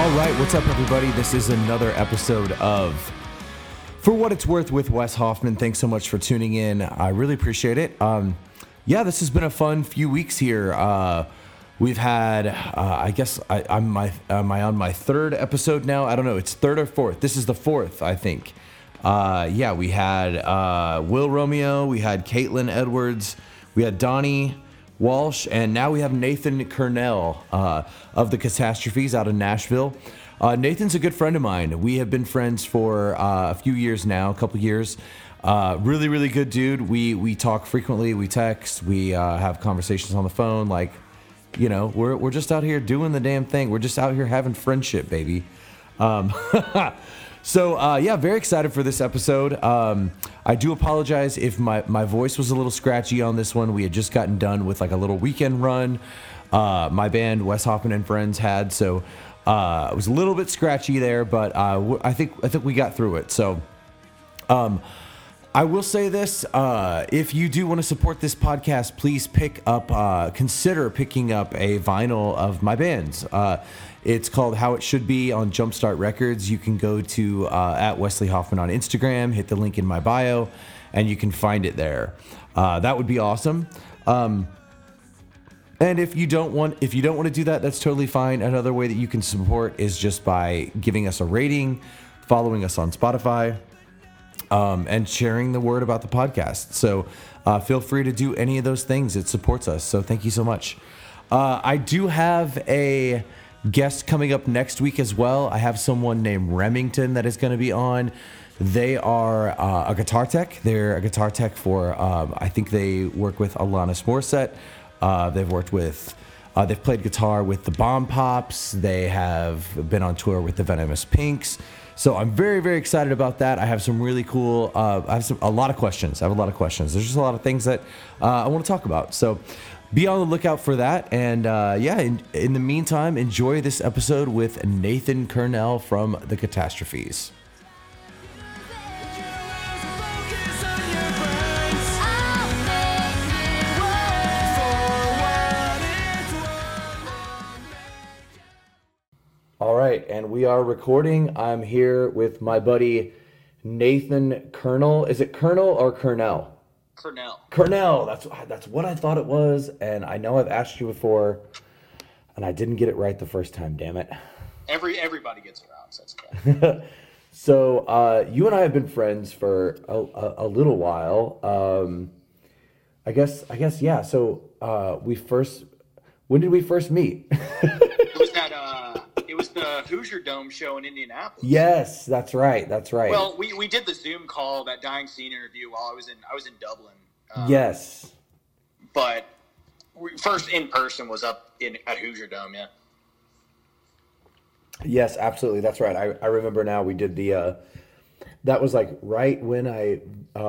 All right, what's up, everybody? This is another episode of For What It's Worth with Wes Hoffman. Thanks so much for tuning in. I really appreciate it. This has been a fun few weeks here. We've had, am I on my third episode now? I don't know. It's third or fourth. This is the fourth, I think. We had Will Romeo, we had Caitlin Edwards, we had Donnie Walsh, and now we have Nathan Kernell of the Catastrophes out of Nashville. Nathan's a good friend of mine. We have been friends for a few years now, a couple years. Really, really good dude. We talk frequently. We text. We have conversations on the phone. Like, you know, we're just out here doing the damn thing. We're just out here having friendship, baby. Very excited for this episode. I do apologize if my voice was a little scratchy on this one. We had just gotten done with like a little weekend run. My band, Wes Hoffman and Friends, had, so it was a little bit scratchy there, but I think we got through it. So I will say this, if you do want to support this podcast, please consider picking up a vinyl of my band's. It's called How It Should Be on Jumpstart Records. You can go to at Wesley Hoffman on Instagram, hit the link in my bio, and you can find it there. That would be awesome. And if you don't want to do that, that's totally fine. Another way that you can support is just by giving us a rating, following us on Spotify, and sharing the word about the podcast. So feel free to do any of those things. It supports us. So thank you so much. I do have a guest coming up next week as well. I have someone named Remington that is going to be on. They are a guitar tech. They're a guitar tech for, I think they work with Alanis Morissette. They've played guitar with the Bomb Pops. They have been on tour with the Venomous Pinks. So I'm very, very excited about that. I have some really cool, I have a lot of questions. There's just a lot of things that I want to talk about. So be on the lookout for that. And in the meantime, enjoy this episode with Nathan Kernell from the Catastrophes. All right, and we are recording. I'm here with my buddy Nathan Kernell. Is it Kernell or Kernell? Kernell. That's what I thought it was, and I know I've asked you before, and I didn't get it right the first time. Damn it! Everybody gets it wrong, so that's okay. So you and I have been friends for a little while. I guess yeah. So when did we first meet? It was the Hoosier Dome show in Indianapolis. Yes, that's right. Well, we did the Zoom call, that Dying Scene interview, while I was in Dublin. Yes. But first in person was up at Hoosier Dome, yeah. Yes, absolutely. That's right. I remember now. We did the. That was like right when I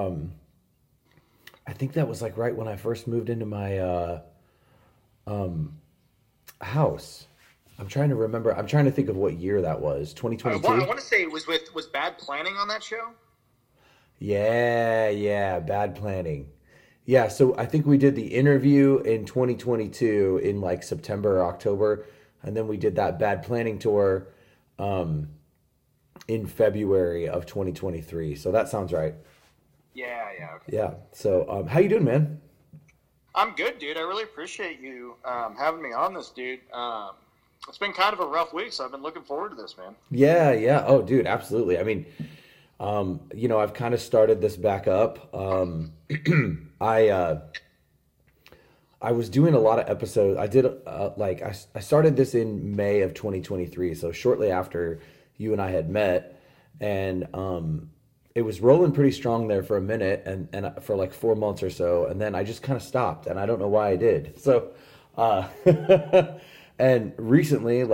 think that was like right when I first moved into my house. I'm trying to remember. I'm trying to think of what year that was. 2022. I want to say it was Bad Planning on that show. Yeah, Bad Planning. Yeah, so I think we did the interview in 2022 in like September or October, and then we did that Bad Planning tour in February of 2023. So that sounds right. Yeah. Okay. Yeah. So how you doing, man? I'm good, dude. I really appreciate you having me on this, dude. It's been kind of a rough week, so I've been looking forward to this, man. Yeah. Oh, dude, absolutely. I mean, I've kind of started this back up. I was doing a lot of episodes. I did I started this in May of 2023, so shortly after you and I had met, and it was rolling pretty strong there for a minute, and for like 4 months or so, and then I just kind of stopped, and I don't know why I did. So, and recently,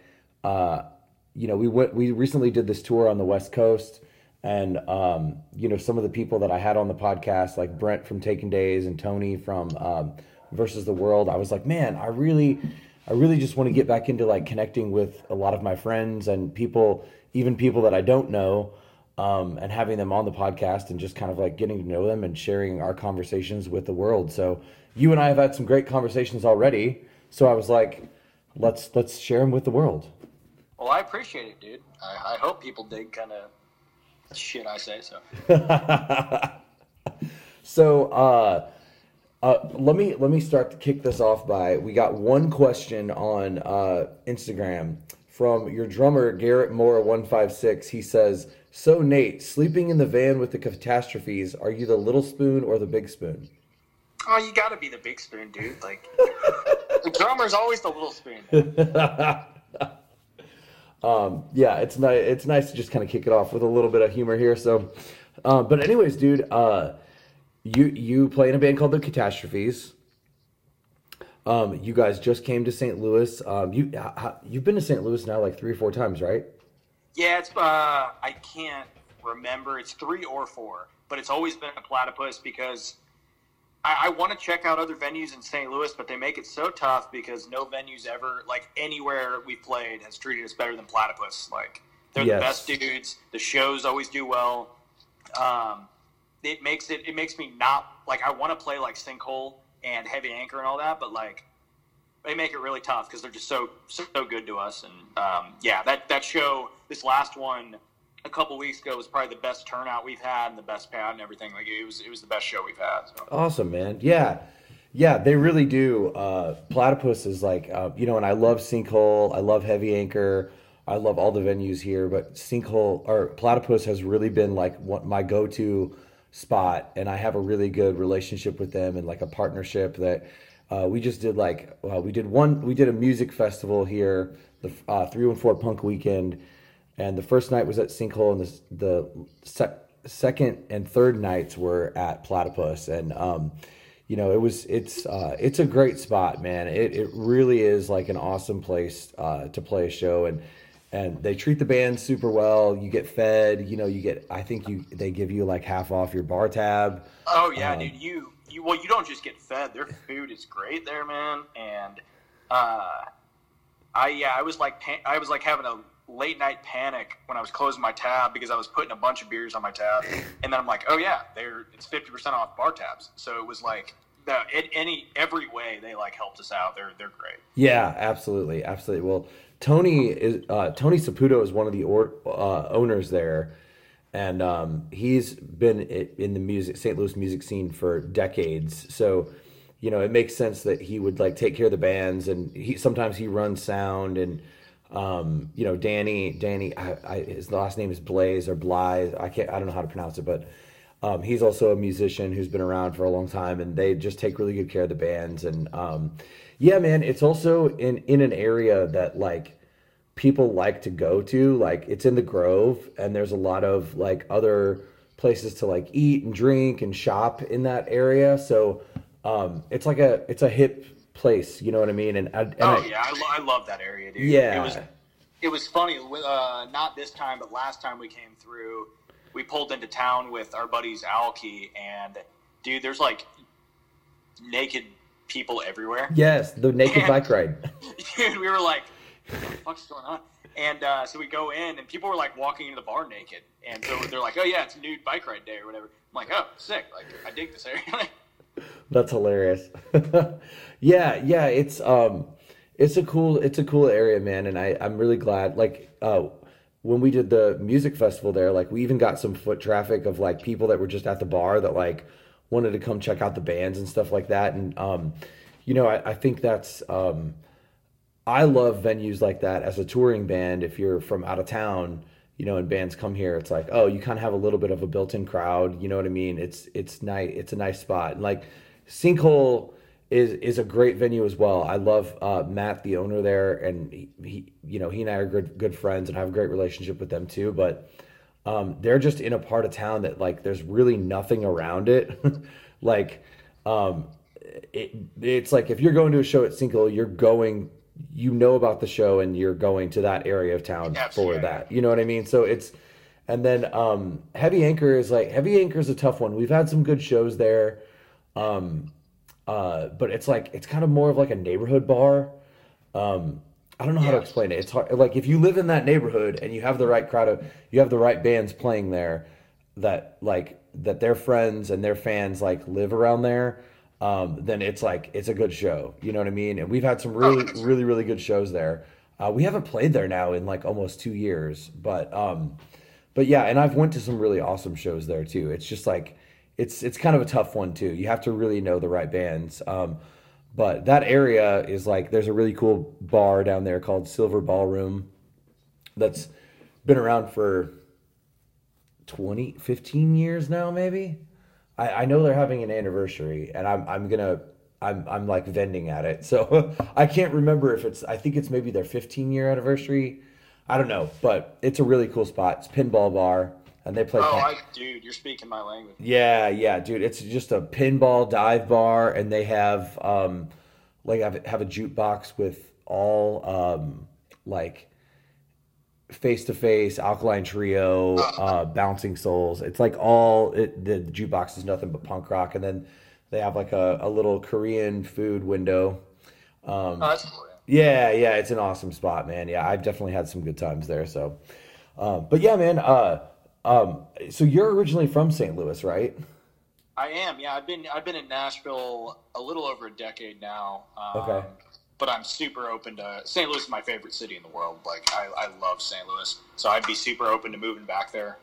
we recently did this tour on the West Coast, and some of the people that I had on the podcast, like Brent from Taken Days and Tony from Versus the World, I was like, man, I really just want to get back into like connecting with a lot of my friends and people, even people that I don't know, and having them on the podcast and just kind of like getting to know them and sharing our conversations with the world. So you and I have had some great conversations already. So I was like, let's share them with the world. Well, I appreciate it, dude. I hope people dig kind of shit I say. So So, let me start to kick this off by we got one question on Instagram from your drummer Garrett Moore 156. He says, "So Nate, sleeping in the van with the catastrophes, are you the little spoon or the big spoon?" oh, you got to be the big spoon, dude. Like the drummer's always the little spoon. Yeah, it's nice. It's nice to just kind of kick it off with a little bit of humor here. So, but anyways, dude, you play in a band called the Catastrophes. You guys just came to St. Louis. You've been to St. Louis now like 3 or 4 times, right? Yeah, it's I can't remember. It's 3 or 4, but it's always been a Platypus because I want to check out other venues in St. Louis, but they make it so tough because no venues ever, like anywhere we've played, has treated us better than Platypus. Like they're the best dudes. The shows always do well. It makes me not like I want to play like Sinkhole and Heavy Anchor and all that, but like they make it really tough because they're just so good to us. And yeah, that show, this last one a couple weeks ago, was probably the best turnout we've had and the best pad and everything. Like it was the best show we've had. So. Awesome, man. Yeah, they really do. Platypus is like and I love Sinkhole. I love Heavy Anchor. I love all the venues here, but Sinkhole or Platypus has really been like my go-to spot, and I have a really good relationship with them and like a partnership that we just did. Like we did a music festival here, the 314 Punk Weekend, and the first night was at Sinkhole, and the second and third nights were at Platypus, and it's a great spot, man. It really is like an awesome place to play a show, and they treat the band super well. You get fed, they give you like half off your bar tab. Oh yeah, dude. You don't just get fed. Their food is great there, man. And I was like having a late night panic when I was closing my tab because I was putting a bunch of beers on my tab, and then I'm like, oh yeah, it's 50% off bar tabs. So it was like every way they like helped us out. They're great. Yeah, absolutely. Well, Tony Saputo is one of the owners there, and he's been in the St. Louis music scene for decades. So, it makes sense that he would like take care of the bands, and sometimes he runs sound, and Danny, his last name is Blaze or Blythe. I don't know how to pronounce it, but he's also a musician who's been around for a long time, and they just take really good care of the bands. And yeah, man, it's also in an area that like people like to go to. Like it's in the Grove, and there's a lot of like other places to like eat and drink and shop in that area. So it's a hip place, you know what I mean? I love that area, dude. Yeah, it was funny. Not this time, but last time we came through, we pulled into town with our buddies Alki, and dude, there's like naked people everywhere. Yes, the naked bike ride. Dude, we were like, what the fuck's going on? And so we go in, and people were like walking into the bar naked, and so they're like, oh yeah, it's nude bike ride day or whatever. I'm like, oh, sick. Like I dig this area. That's hilarious. Yeah, it's a cool area, man, and I'm really glad. Like when we did the music festival there, like we even got some foot traffic of like people that were just at the bar that like wanted to come check out the bands and stuff like that. And I think that's I love venues like that as a touring band. If you're from out of town, and bands come here, it's like, oh, you kind of have a little bit of a built-in crowd. You know what I mean? It's nice. It's a nice spot. And like Sinkhole is a great venue as well. I love Matt, the owner there, and he and I are good friends, and I have a great relationship with them too. But they're just in a part of town that like there's really nothing around it. Like it's like if you're going to a show at Sinkhole, you're going. About the show, and you're going to that area of town for that. You know what I mean? So and then Heavy Anchor is a tough one. We've had some good shows there, but it's kind of more of like a neighborhood bar. I don't know how to explain it. It's hard. Like if you live in that neighborhood and you have the right you have the right bands playing there, that their friends and their fans like live around there. Then it's a good show. You know what I mean? And we've had some really good shows there. We haven't played there now in like almost 2 years, but yeah, and I've went to some really awesome shows there too. It's just like it's kind of a tough one too. You have to really know the right bands. But that area is like there's a really cool bar down there called Silver Ballroom that's been around for 15 years now, maybe. I know they're having an anniversary, and I'm like vending at it, so I can't remember if I think it's maybe their 15-year anniversary. I don't know, but it's a really cool spot. It's pinball bar, and they play. Dude, you're speaking my language. Yeah, dude. It's just a pinball dive bar, and they have like have a jukebox with all like Face to Face, Alkaline Trio, Bouncing Souls. It's like the jukebox is nothing but punk rock, and then they have like a little Korean food window. That's cool. Yeah, it's an awesome spot, man. Yeah, I've definitely had some good times there. So, but yeah, man. So you're originally from St. Louis, right? I am. Yeah, I've been in Nashville a little over a decade now. Okay. But I'm super open to St. Louis is my favorite city in the world. Like I love St. Louis, so I'd be super open to moving back there.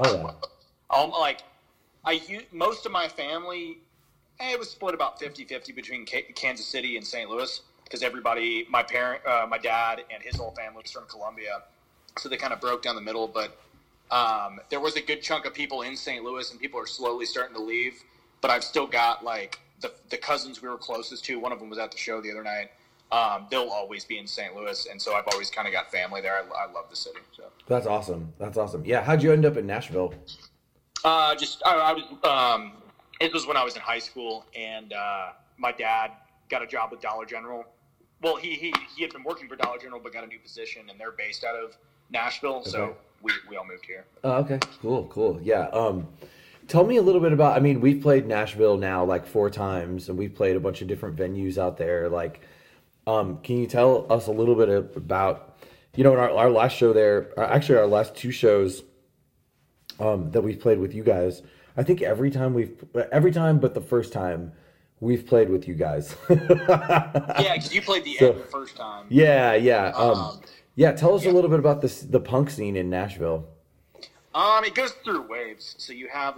Most of my family, it was split about 50-50 between Kansas City and St. Louis because my dad and his whole family was from Columbia, so they kind of broke down the middle. But there was a good chunk of people in St. Louis, and people are slowly starting to leave. But I've still got like the cousins we were closest to. One of them was at the show the other night. They'll always be in St. Louis, and so I've always kind of got family there. I love the city. So That's awesome. Yeah, how'd you end up in Nashville? I was. It was when I was in high school, and my dad got a job with Dollar General. Well, he had been working for Dollar General, but got a new position, and they're based out of Nashville. Okay. So we all moved here. Okay, cool. Yeah. Tell me a little bit about. I mean, we've played Nashville now like 4 times, and we've played a bunch of different venues out there. Like, can you tell us a little bit about, in our last show there, actually our last 2 shows that we've played with you guys. I think every time but the first time we've played with you guys. Yeah, because you played the end the first time. Yeah. Tell us a little bit about the punk scene in Nashville. It goes through waves. So you have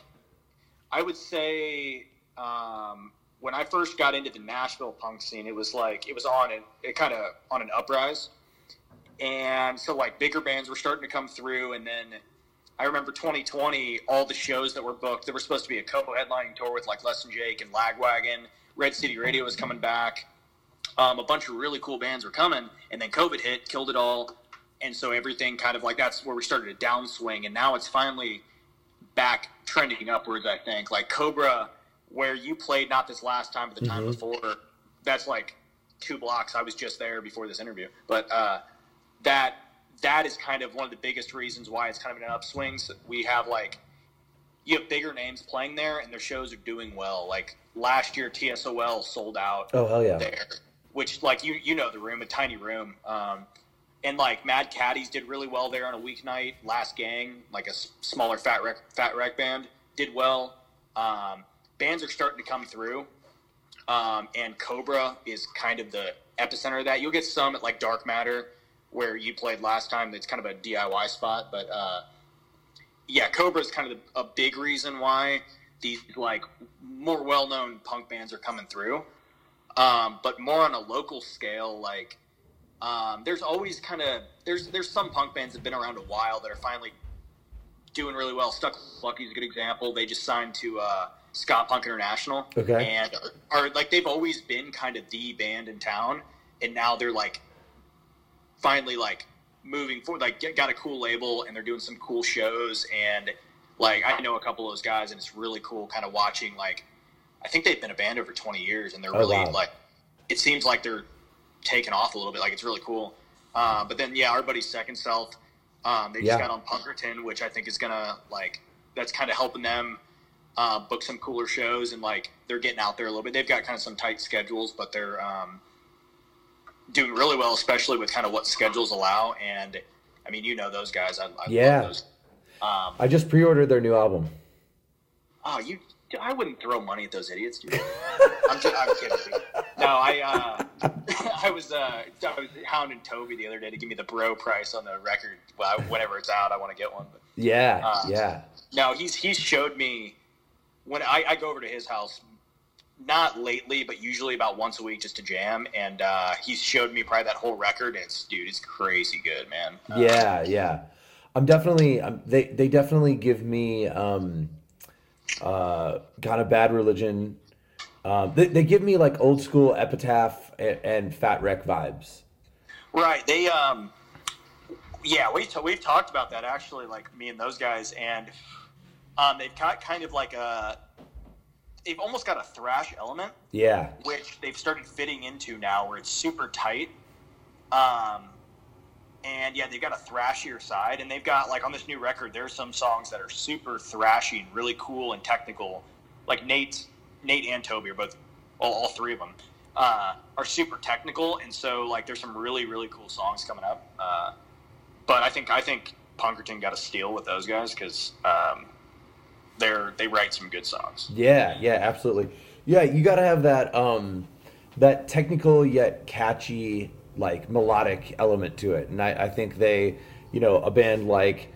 I would say, when I first got into the Nashville punk scene, it was on an uprise, and so bigger bands were starting to come through, and then I remember 2020, all the shows that were booked. There was supposed to be a co-headlining tour with Less Than Jake and Lagwagon. Red City Radio was coming back. A bunch of really cool bands were coming, and then COVID hit, killed it all, and so everything kind of that's where we started to downswing, and now it's finally back trending upwards. I think Cobra, where you played not this last time but the time before, that's 2 blocks. I was just there before this interview, but that is kind of one of the biggest reasons why it's kind of an upswing. So we have you have bigger names playing there, and their shows are doing well. Last year, TSOL sold out. Oh hell yeah! There, which you know the room, a tiny room, and Mad Caddies did really well there on a weeknight. Last Gang, a smaller Fat Wreck band, did well. Bands are starting to come through, and Cobra is kind of the epicenter of that. You'll get some at Dark Matter, where you played last time. That's kind of a DIY spot, but Cobra is kind of a big reason why these more well-known punk bands are coming through. But more on a local scale, there's always there's some punk bands that have been around a while that are finally doing really well. Stuck Lucky is a good example. They just signed to Ska Punk International, and are they've always been kind of the band in town, and now they're finally moving forward, got a cool label, and they're doing some cool shows, and I know a couple of those guys, and it's really cool kind of watching. I think they've been a band over 20 years, and they're really it seems like they're taking off a little bit. It's really cool. But then our buddy Second Self, they just got on Punkerton, which I think is gonna that's kind of helping them book some cooler shows, and they're getting out there a little bit. They've got kind of some tight schedules, but they're doing really well, especially with kind of what schedules allow. And I mean, those guys. I love those. I just pre-ordered their new album. Oh, I wouldn't throw money at those idiots, dude. I'm kidding, dude. No, I was hounding Toby the other day to give me the bro price on the record. Well, whenever it's out, I want to get one. But, yeah. No, he's showed me when I go over to his house, not lately, but usually about once a week just to jam. And he's showed me probably that whole record. And it's crazy good, man. Yeah. I'm definitely. They definitely give me kind of Bad Religion. They give me like old school Epitaph and Fat Wreck vibes. Right. They we've talked about that actually, like me and those guys, and they've got kind of like they've almost got a thrash element. Yeah. Which they've started fitting into now, where it's super tight. And yeah, they've got a thrashier side, and they've got like on this new record, there's some songs that are super thrashy and really cool and technical. Like Nate and Toby are both, all three of them, are super technical, and so like there's some really really cool songs coming up. But I think Punkerton got a steal with those guys because they write some good songs. Yeah, absolutely. Yeah, you got to have that that technical yet catchy, like melodic element to it, and I think they, a band like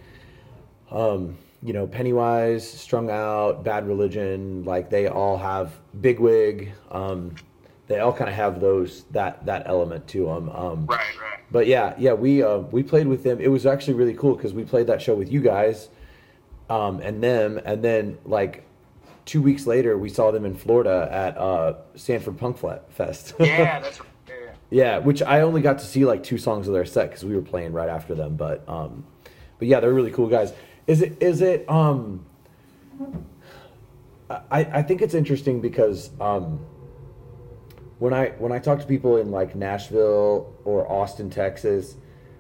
Pennywise, Strung Out, Bad Religion, like they all have Bigwig. They all kind of have that element to them. Right. But yeah, we played with them. It was actually really cool because we played that show with you guys, and them, and then like 2 weeks later we saw them in Florida at Sanford Punk Fest. Yeah, that's right. Yeah, which I only got to see like 2 songs of their set because we were playing right after them. But yeah, they're really cool guys. Is it? I think it's interesting because when I talk to people in like Nashville or Austin, Texas,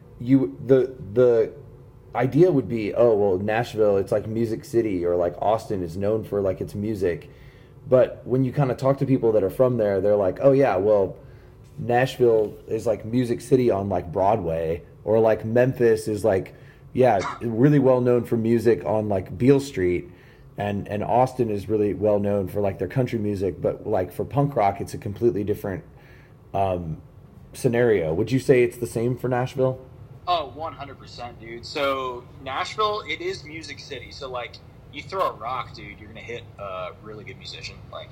the idea would be, oh well, Nashville, it's like Music City, or like Austin is known for like its music. But when you kind of talk to people that are from there, they're like, oh yeah, well, Nashville is like Music City on like Broadway, or like Memphis is like, yeah, really well known for music on like Beale Street, and Austin is really well known for like their country music, but like for punk rock, it's a completely different scenario. Would you say it's the same for Nashville? Oh, 100%, dude. So Nashville, it is Music City. So like, you throw a rock, dude, you're gonna hit a really good musician. Like,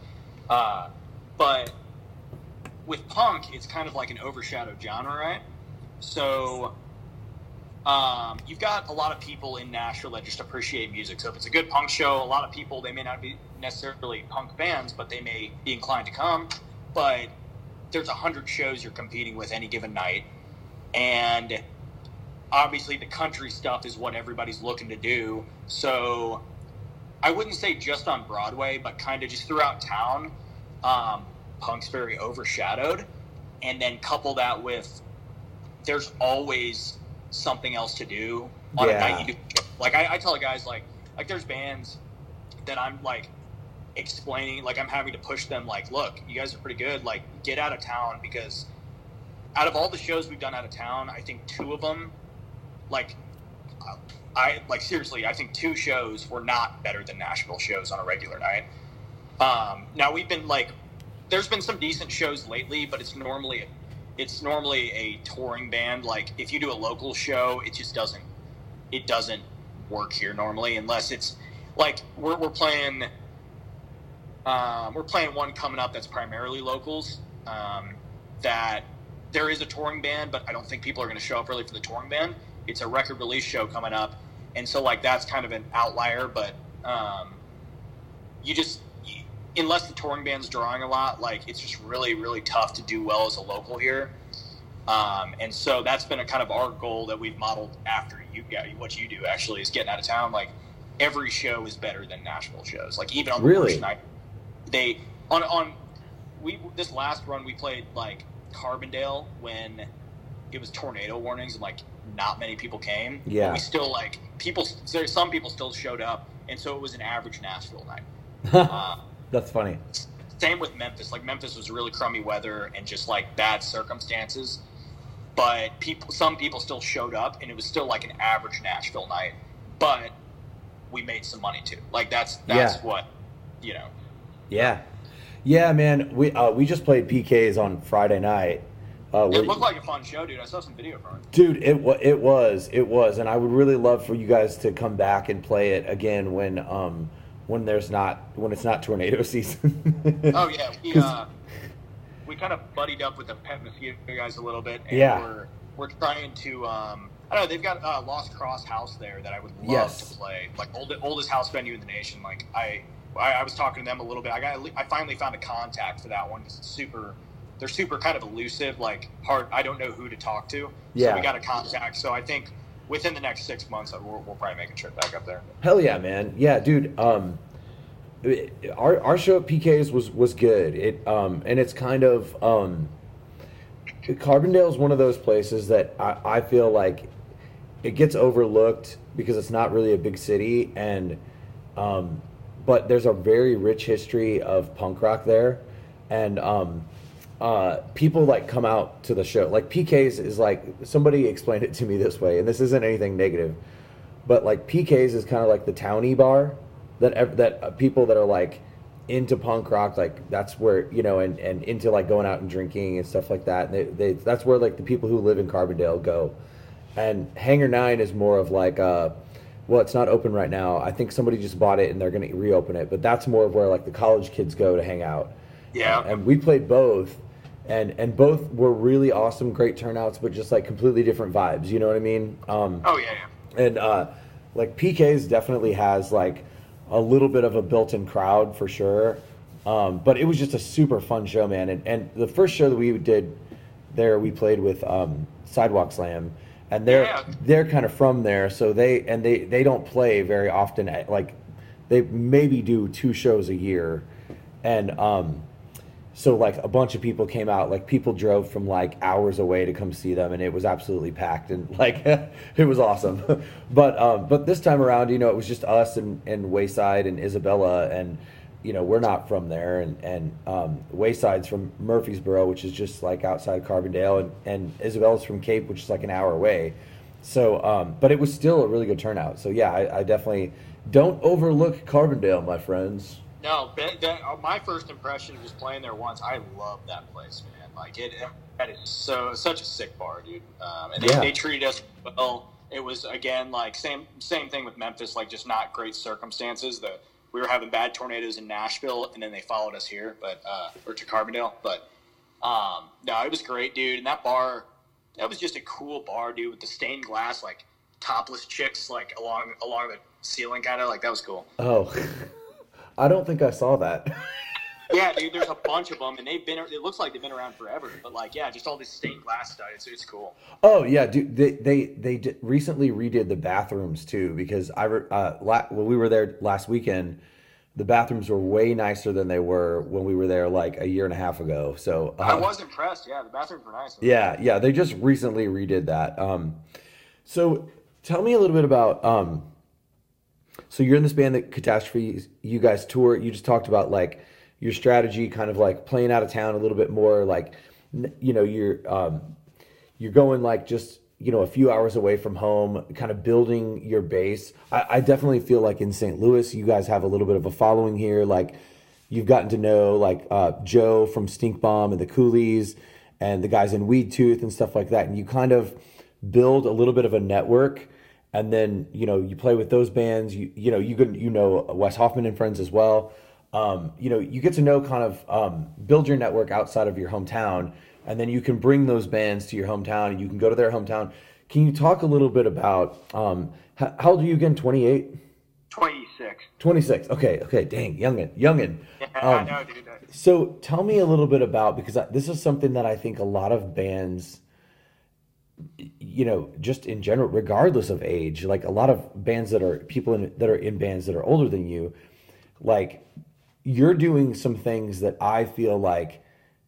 but with punk, it's kind of like an overshadowed genre, right? So you've got a lot of people in Nashville that just appreciate music. So if it's a good punk show, a lot of people, they may not be necessarily punk bands, but they may be inclined to come. But there's 100 shows you're competing with any given night. And obviously the country stuff is what everybody's looking to do. So I wouldn't say just on Broadway, but kind of just throughout town, punk's very overshadowed. And then couple that with there's always something else to do on a night you do. Like I tell guys like there's bands that I'm like explaining, like I'm having to push them like, look, you guys are pretty good, like get out of town, because out of all the shows we've done out of town, I think 2 of them, like seriously, I think 2 shows were not better than Nashville shows on a regular night. Now we've been like, there's been some decent shows lately, but it's normally a touring band. Like if you do a local show, it just doesn't work here normally, unless it's like we're playing one coming up that's primarily locals. That there is a touring band, but I don't think people are going to show up really for the touring band. It's a record release show coming up, and so like that's kind of an outlier. But unless the touring band's drawing a lot, like it's just really, really tough to do well as a local here. And so that's been a kind of our goal that we've modeled after you guys. What you do actually is getting out of town. Like every show is better than Nashville shows. Like even on the worst night, this last run we played like Carbondale when it was tornado warnings and like not many people came. Yeah, but we still like some people still showed up, and so it was an average Nashville night. That's funny. Same with Memphis. Like Memphis was really crummy weather and just like bad circumstances, but some people still showed up, and it was still like an average Nashville night. But we made some money too. Like that's what, you know. Yeah, Yeah, man. We just played PKs on Friday night. It looked like a fun show, dude. I saw some video from it. Dude, it was, and I would really love for you guys to come back and play it again when it's not tornado season. Oh yeah, we kind of buddied up with the Pet Mosquito guys a little bit, and Yeah. we're trying to I don't know, they've got Lost Cross House there that I would love Yes. to play, like oldest house venue in the nation. Like I was talking to them a little bit. I finally found a contact for that one because they're super kind of elusive, like hard. I don't know who to talk to. Yeah. So we got a contact. So I think within the next 6 months, we'll probably make a trip back up there. Hell yeah, man. Yeah, dude. Our show at PK's was good. And it's kind of Carbondale is one of those places that I feel like it gets overlooked because it's not really a big city, and but there's a very rich history of punk rock there, and people like come out to the show. Like PK's is like, somebody explained it to me this way, and this isn't anything negative, but like PK's is kind of like the townie bar that people that are like into punk rock, like that's where, you know, and into like going out and drinking and stuff like that. They that's where like the people who live in Carbondale go. And Hangar 9 is more of like well, it's not open right now. I think somebody just bought it and they're going to reopen it, but that's more of where like the college kids go to hang out. Yeah. And we played both, and both were really awesome, great turnouts, but just like completely different vibes, you know what I mean? Oh yeah. And like PK's definitely has like a little bit of a built-in crowd for sure, but it was just a super fun show, man. And the first show that we did there, we played with Sidewalk Slam, and they're kind of from there, so they don't play very often. Like they maybe do 2 shows a year, and so like a bunch of people came out. Like people drove from like hours away to come see them, and it was absolutely packed, and like it was awesome. But this time around, you know, it was just us and Wayside and Isabella, and you know, we're not from there, and Wayside's from Murfreesboro, which is just like outside Carbondale, and Isabella's from Cape, which is like an hour away. So, but it was still a really good turnout. So yeah, I definitely don't overlook Carbondale, my friends. No, my first impression was playing there once. I love that place, man. Like that is such a sick bar, dude. And they treated us well. It was again like same thing with Memphis, like just not great circumstances. We were having bad tornadoes in Nashville, and then they followed us here, or to Carbondale. But no, it was great, dude. And that bar, that was just a cool bar, dude, with the stained glass, like topless chicks, like along the ceiling, kind of like that was cool. Oh. I don't think I saw that. Yeah, dude, there's a bunch of them, and it looks like they've been around forever. But like, yeah, just all this stained glass stuff. It's cool. Oh yeah, dude. They recently redid the bathrooms too, because when we were there last weekend, the bathrooms were way nicer than they were when we were there like a year and a half ago. So I was impressed. Yeah, the bathrooms were nice. Yeah, they just recently redid that. So tell me a little bit about so you're in this band that Catastrophe, you guys tour. You just talked about like your strategy, kind of like playing out of town a little bit more, like, you know, you're going like just, you know, a few hours away from home, kind of building your base. I definitely feel like in St. Louis, you guys have a little bit of a following here. Like you've gotten to know like Joe from Stink Bomb and the Coolies and the guys in Weed Tooth and stuff like that. And you kind of build a little bit of a network. And then, you know, you play with those bands, you know Wes Hoffman and Friends as well. You know, you get to know kind of build your network outside of your hometown, and then you can bring those bands to your hometown and you can go to their hometown. Can you talk a little bit about, how old are you again? 28? 26. 26. Okay. Dang, youngin. Yeah, I know, dude. So tell me a little bit about, because this is something that I think a lot of bands, you know, just in general, regardless of age, like a lot of bands that are in bands that are older than you, like you're doing some things that I feel like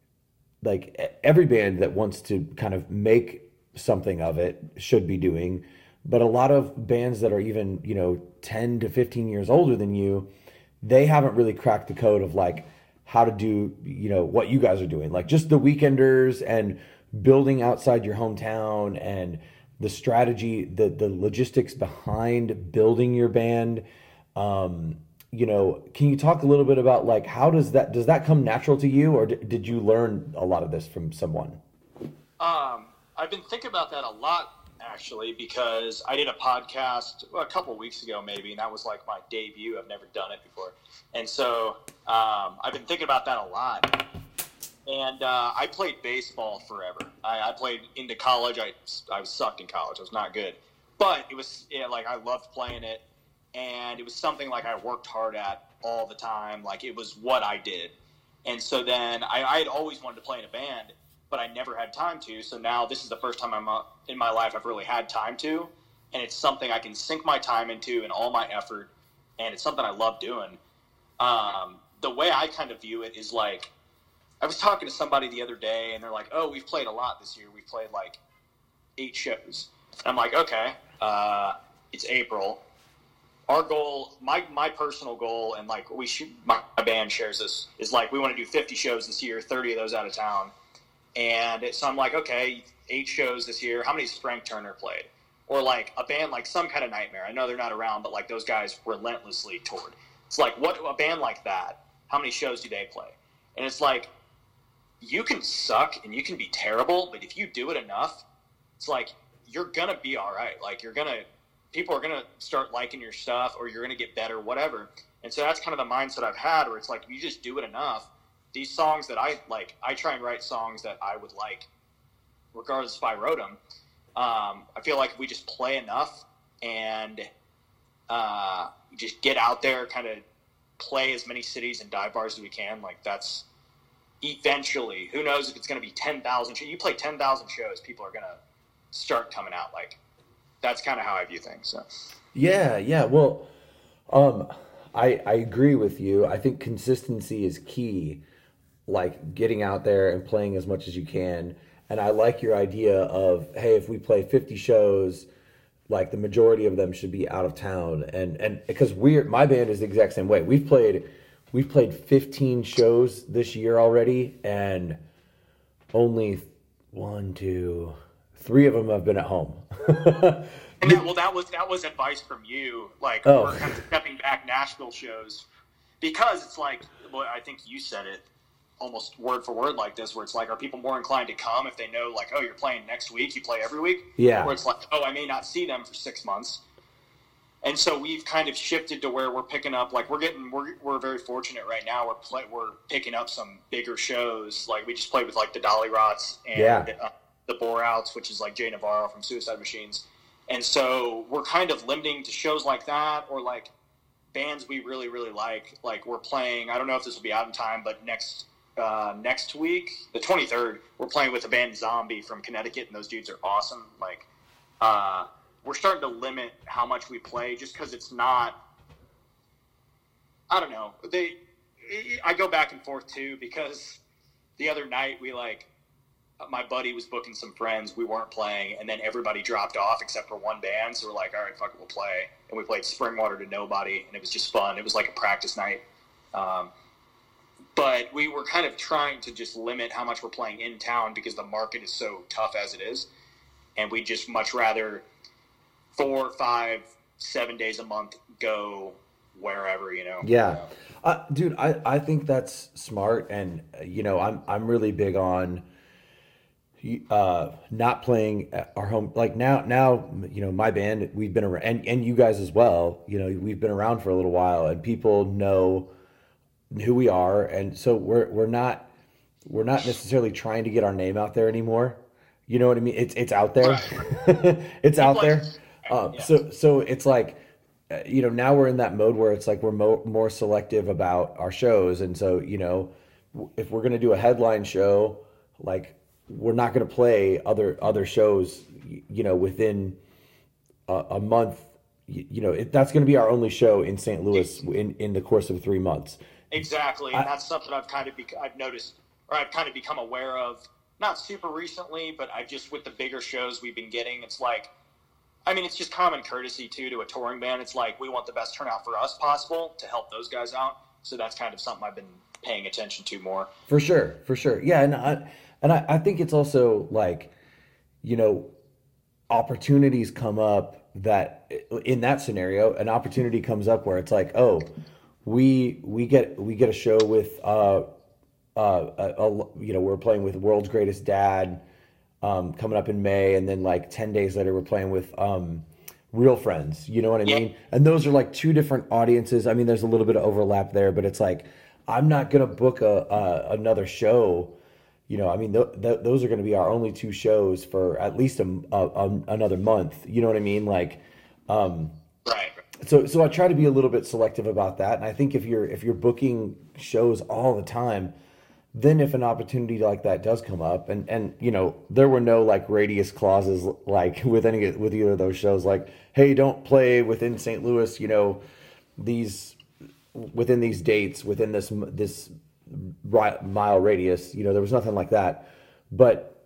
every band that wants to kind of make something of it should be doing. But a lot of bands that are even, you know, 10 to 15 years older than you, they haven't really cracked the code of like how to do, you know, what you guys are doing, like just the Weekenders and building outside your hometown and the strategy, the logistics behind building your band. can you talk a little bit about like how does that come natural to you, or did you learn a lot of this from someone? I've been thinking about that a lot actually because I did a podcast a couple weeks ago maybe, and that was like my debut. I've never done it before, and so I've been thinking about that a lot. And I played baseball forever. I played into college. I sucked in college. I was not good, but it was like I loved playing it, and it was something like I worked hard at all the time. Like it was what I did, and so then I had always wanted to play in a band, but I never had time to. So now this is the first time in my life I've really had time to, and it's something I can sink my time into and all my effort, and it's something I love doing. The way I kind of view it is like, I was talking to somebody the other day, and they're like, "Oh, we've played a lot this year. We've played like 8 shows." And I'm like, "Okay, it's April. Our goal, my personal goal, and like my band shares this, is like we want to do 50 shows this year, 30 of those out of town." And so I'm like, "Okay, 8 shows this year. How many has Frank Turner played?" Or like a band like Some Kind of Nightmare. I know they're not around, but like those guys relentlessly toured. It's like, what a band like that? How many shows do they play? And it's like, you can suck and you can be terrible, but if you do it enough, it's like you're gonna be all right. Like people are gonna start liking your stuff, or you're gonna get better, whatever. And so that's kind of the mindset I've had, where it's like you just do it enough. These songs that I like, I try and write songs that I would like, regardless if I wrote them. I feel like if we just play enough and just get out there, kind of play as many cities and dive bars as we can, like that's. Eventually, who knows if it's going to be 10,000 shows. You play 10,000 shows, people are going to start coming out. Like, that's kind of how I view things. So. Yeah. Well, I agree with you. I think consistency is key, like getting out there and playing as much as you can. And I like your idea of, hey, if we play 50 shows, like the majority of them should be out of town. And because my band is the exact same way. We've played 15 shows this year already, and only 1, 2, 3 of them have been at home. And that was advice from you, like we're kind of stepping back Nashville shows, because it's like, well, I think you said it almost word for word like this, where it's like, are people more inclined to come if they know like, oh, you're playing next week, you play every week? Yeah. Where it's like, oh, I may not see them for 6 months. And so we've kind of shifted to where we're picking up, like we're very fortunate right now. We're picking up some bigger shows. Like we just played with like the Dolly Rots and the Bore Outs, which is like Jay Navarro from Suicide Machines. And so we're kind of limiting to shows like that, or like bands we really, really like. Like we're playing, I don't know if this will be out in time, but next week, the 23rd, we're playing with the band Zombie from Connecticut, and those dudes are awesome. Like, we're starting to limit how much we play, just because it's not, I don't know. I go back and forth too, because the other night my buddy was booking some friends, we weren't playing, and then everybody dropped off except for one band, so we're like, all right, fuck it, we'll play. And we played Springwater to nobody, and it was just fun. It was like a practice night. But we were kind of trying to just limit how much we're playing in town, because the market is so tough as it is. And we just much rather 4, 5, 7 days a month go wherever, Yeah. Dude, I think that's smart. And, I'm really big on not playing at our home. Like now, my band, we've been around, and you guys as well, we've been around for a little while, and people know who we are. And so we're not necessarily trying to get our name out there anymore. You know what I mean? It's out there. Right. It's out there. So it's like, now we're in that mode where it's like we're more selective about our shows. And so, if we're going to do a headline show, like we're not going to play other shows, within a month, that's going to be our only show in St. Louis in the course of 3 months. Exactly. And that's something I've noticed, or I've kind of become aware of, not super recently, but with the bigger shows we've been getting, it's like, it's just common courtesy too to a touring band. It's like, we want the best turnout for us possible to help those guys out. So that's kind of something I've been paying attention to more. For sure. Yeah. And I think it's also like, opportunities come up that in that scenario, an opportunity comes up where it's like, oh, we get a show with we're playing with World's Greatest Dad coming up in May, and then like 10 days later we're playing with Real Friends. You know what I mean? And those are like two different audiences. I mean, there's a little bit of overlap there, but it's like I'm not gonna book another show. You know, I mean, those are going to be our only two shows for at least another month. You know what I mean? Like, Right. so I try to be a little bit selective about that. And I think if you're booking shows all the time, then if an opportunity like that does come up, and you know, there were no like radius clauses like with either of those shows, like, hey, don't play within St. Louis, you know, within these dates, within this mile radius. You know, there was nothing like that. But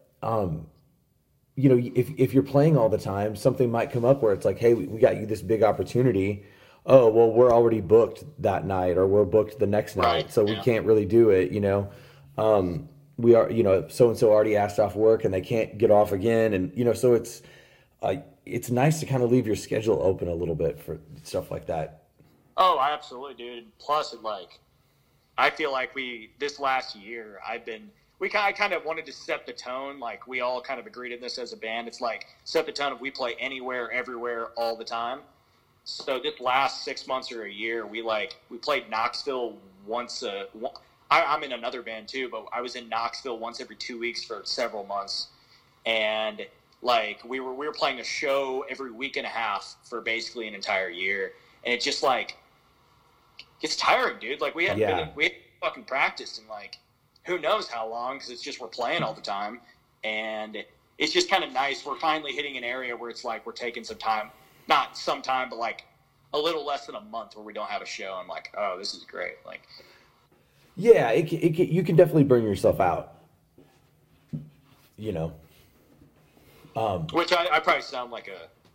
you know, if you're playing all the time, something might come up where it's like, hey, we got you this big opportunity. Oh, well, we're already booked that night, or we're booked the next night, so we can't really do it. You know, we are, you know, so and so already asked off work and they can't get off again, and you know, so it's nice to kind of leave your schedule open a little bit for stuff like that. Oh, absolutely, dude. Plus, I feel like this last year, I kind of wanted to set the tone. Like, we all kind of agreed on this as a band. It's like, set the tone of we play anywhere, everywhere, all the time. So this last 6 months or a year, we played Knoxville once I'm in another band too, but I was in Knoxville once every 2 weeks for several months. And like, we were playing a show every week and a half for basically an entire year. And it just like, it's tiring, dude. Like, we hadn't fucking practiced in like, who knows how long, because it's just we're playing all the time. And it's just kind of nice. We're finally hitting an area where it's like we're taking some time, not some time, but like a little less than a month where we don't have a show. I'm like, oh, this is great. Like, yeah, you can definitely burn yourself out, you know. Which I probably sound like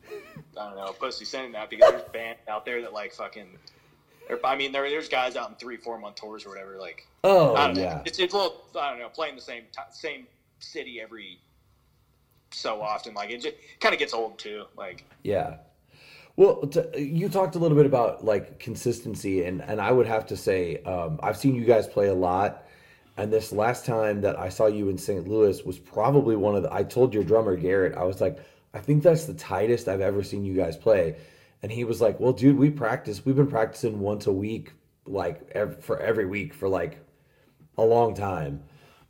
a pussy saying that, because there's bands out there that like fucking, I mean, there's guys out in 3-4 month tours or whatever. Like, oh, I don't know. yeah. It's a little, I don't know, playing the same city every so often. Like, it just kind of gets old too. Like, yeah. Well, you talked a little bit about like consistency, and I would have to say, I've seen you guys play a lot, and this last time that I saw you in St. Louis was probably I told your drummer Garrett, I was like, I think that's the tightest I've ever seen you guys play. And he was like, well, dude, we've been practicing once a week, like for every week for like a long time.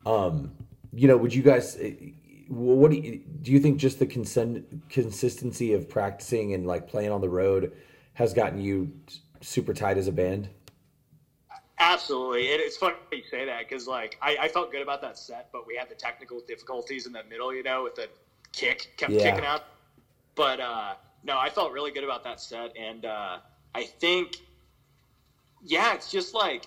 You know, would you guys, what do you think just the consistency of practicing and like playing on the road has gotten you super tight as a band? Absolutely. It's funny you say that, because like I felt good about that set, but we had the technical difficulties in the middle, you know, with the kick kept kicking out. But no, I felt really good about that set, and I think, yeah, it's just like,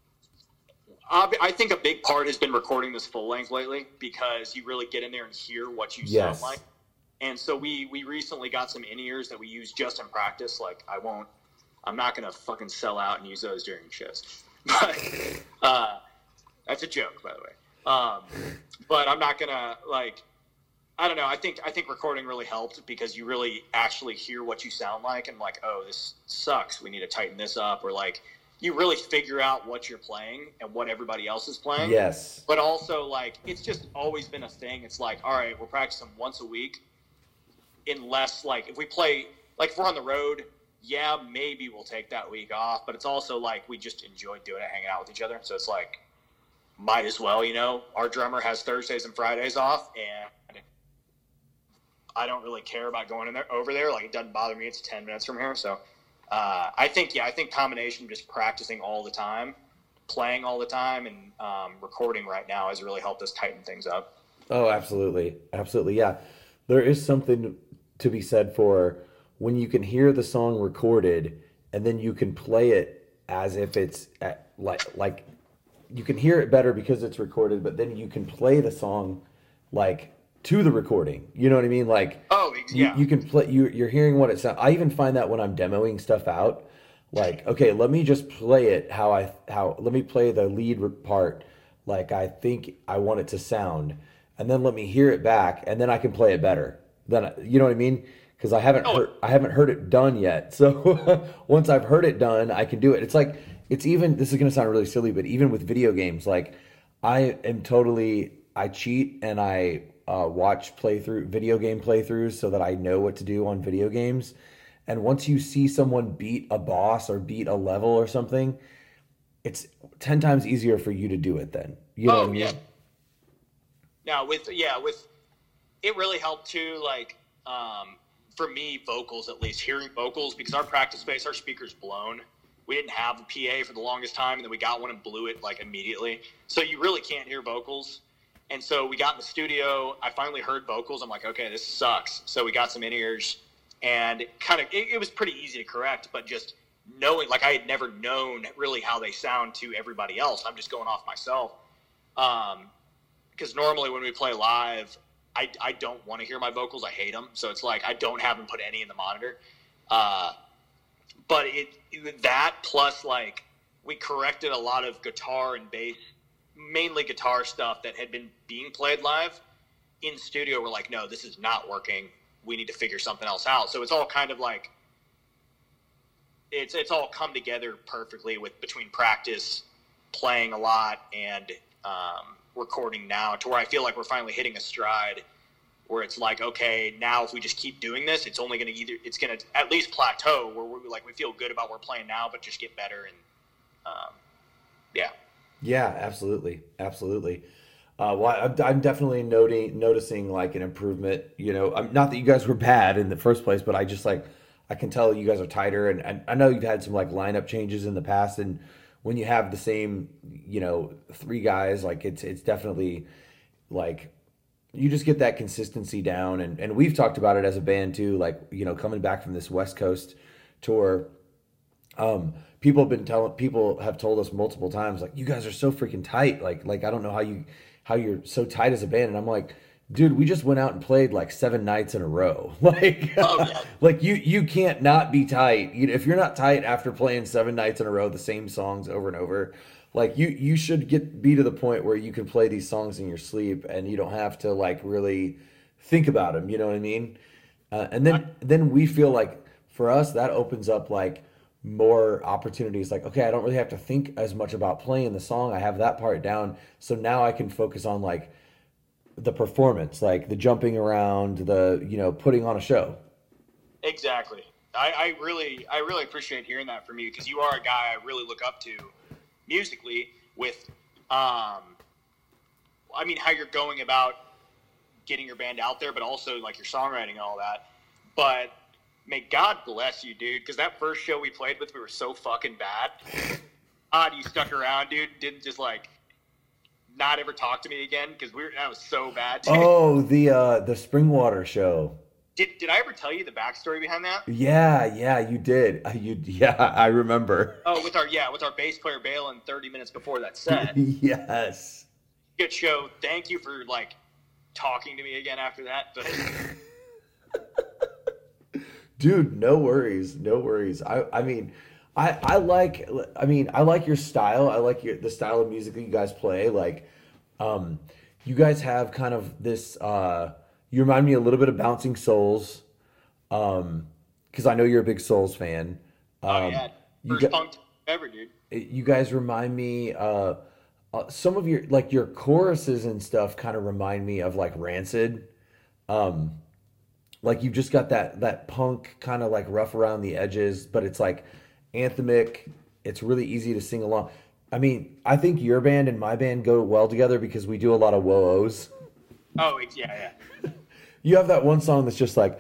I think a big part has been recording this full length lately, because you really get in there and hear what you sound like. And so we recently got some in-ears that we use just in practice. Like, I'm not going to fucking sell out and use those during shows. But that's a joke, by the way. But I'm not going to, like, I don't know. I think recording really helped, because you really actually hear what you sound like, and like, oh, this sucks, we need to tighten this up, or like, you really figure out what you're playing and what everybody else is playing. Yes. But also, like, it's just always been a thing. It's like, all right, we're practicing once a week, unless, like, if we play, like, if we're on the road, yeah, maybe we'll take that week off. But it's also like, we just enjoy doing it, hanging out with each other. So it's like, might as well, you know. Our drummer has Thursdays and Fridays off, and I don't really care about going over there. Like, it doesn't bother me. It's 10 minutes from here. So I think combination of just practicing all the time, playing all the time, and recording right now has really helped us tighten things up. Oh, absolutely. Absolutely. Yeah. There is something to be said for when you can hear the song recorded and then you can play it as if it's like you can hear it better because it's recorded, but then you can play the song like to the recording. You know what I mean? Like, oh, yeah. You can play, you're hearing what it sounds. I even find that when I'm demoing stuff out, like, okay, let me just play it let me play the lead part like I think I want it to sound, and then let me hear it back, and then I can play it better. Then, you know what I mean? Because I haven't heard it done yet. So once I've heard it done, I can do it. It's like it's even, this is going to sound really silly, but even with video games, like I cheat and I watch video game playthroughs so that I know what to do on video games. And once you see someone beat a boss or beat a level or something, it's 10 times easier for you to do it then. You know what I mean? Yeah. Now with it really helped too, like, for me, vocals, at least hearing vocals, because our practice space, our speaker's blown. We didn't have a PA for the longest time, and then we got one and blew it like immediately. So you really can't hear vocals. And so we got in the studio. I finally heard vocals. I'm like, okay, this sucks. So we got some in-ears, and it was pretty easy to correct, but just knowing, like, I had never known really how they sound to everybody else. I'm just going off myself. Because normally when we play live, I don't want to hear my vocals. I hate them. So it's like I don't have them put any in the monitor. But that plus, like, we corrected a lot of guitar and bass, mainly guitar stuff that had been being played live in studio. We're like, no, this is not working. We need to figure something else out. So it's all kind of like, it's all come together perfectly between practice, playing a lot, and recording now, to where I feel like we're finally hitting a stride where it's like, okay, now if we just keep doing this, it's only going to it's going to at least plateau where we feel good about where we're playing now, but just get better. And yeah. Yeah, absolutely. Absolutely. Well, I'm definitely noticing like an improvement, you know, not that you guys were bad in the first place, but I just like, I can tell you guys are tighter, and I know you've had some like lineup changes in the past, and when you have the same, you know, three guys, like it's definitely like, you just get that consistency down. And we've talked about it as a band too, like, you know, coming back from this West Coast tour, people have told us multiple times, like, you guys are so freaking tight. Like, I don't know how you're so tight as a band. And I'm like, dude, we just went out and played like 7 nights in a row. Like, like you can't not be tight. You know, if you're not tight after playing 7 nights in a row, the same songs over and over, like you should be to the point where you can play these songs in your sleep and you don't have to like really think about them. You know what I mean? And then we feel like for us, that opens up like more opportunities. Like, okay, I don't really have to think as much about playing the song. I have that part down. So now I can focus on like the performance, like the jumping around, the, you know, putting on a show. Exactly. I really appreciate hearing that from you, because you are a guy I really look up to musically with, I mean, how you're going about getting your band out there, but also like your songwriting and all that. But may God bless you, dude, because that first show we played with, we were so fucking bad. God, you stuck around, dude. Didn't just like not ever talk to me again, because that was so bad, dude. Oh, the Springwater show. Did I ever tell you the backstory behind that? Yeah, you did. Yeah, I remember. Oh, with our bass player bailing 30 minutes before that set. Yes. Good show. Thank you for like talking to me again after that. Dude, no worries. I mean, I like your style. I like the style of music that you guys play. Like, you guys have kind of this, you remind me a little bit of Bouncing Souls, because I know you're a big Souls fan. Oh yeah, first punk ever, dude. You guys remind me, some of your choruses and stuff kind of remind me of like Rancid. Like you've just got that punk kind of like rough around the edges, but it's like anthemic. It's really easy to sing along. I mean, I think your band and my band go well together because we do a lot of whoa-ohs. Oh, yeah. You have that one song that's just like,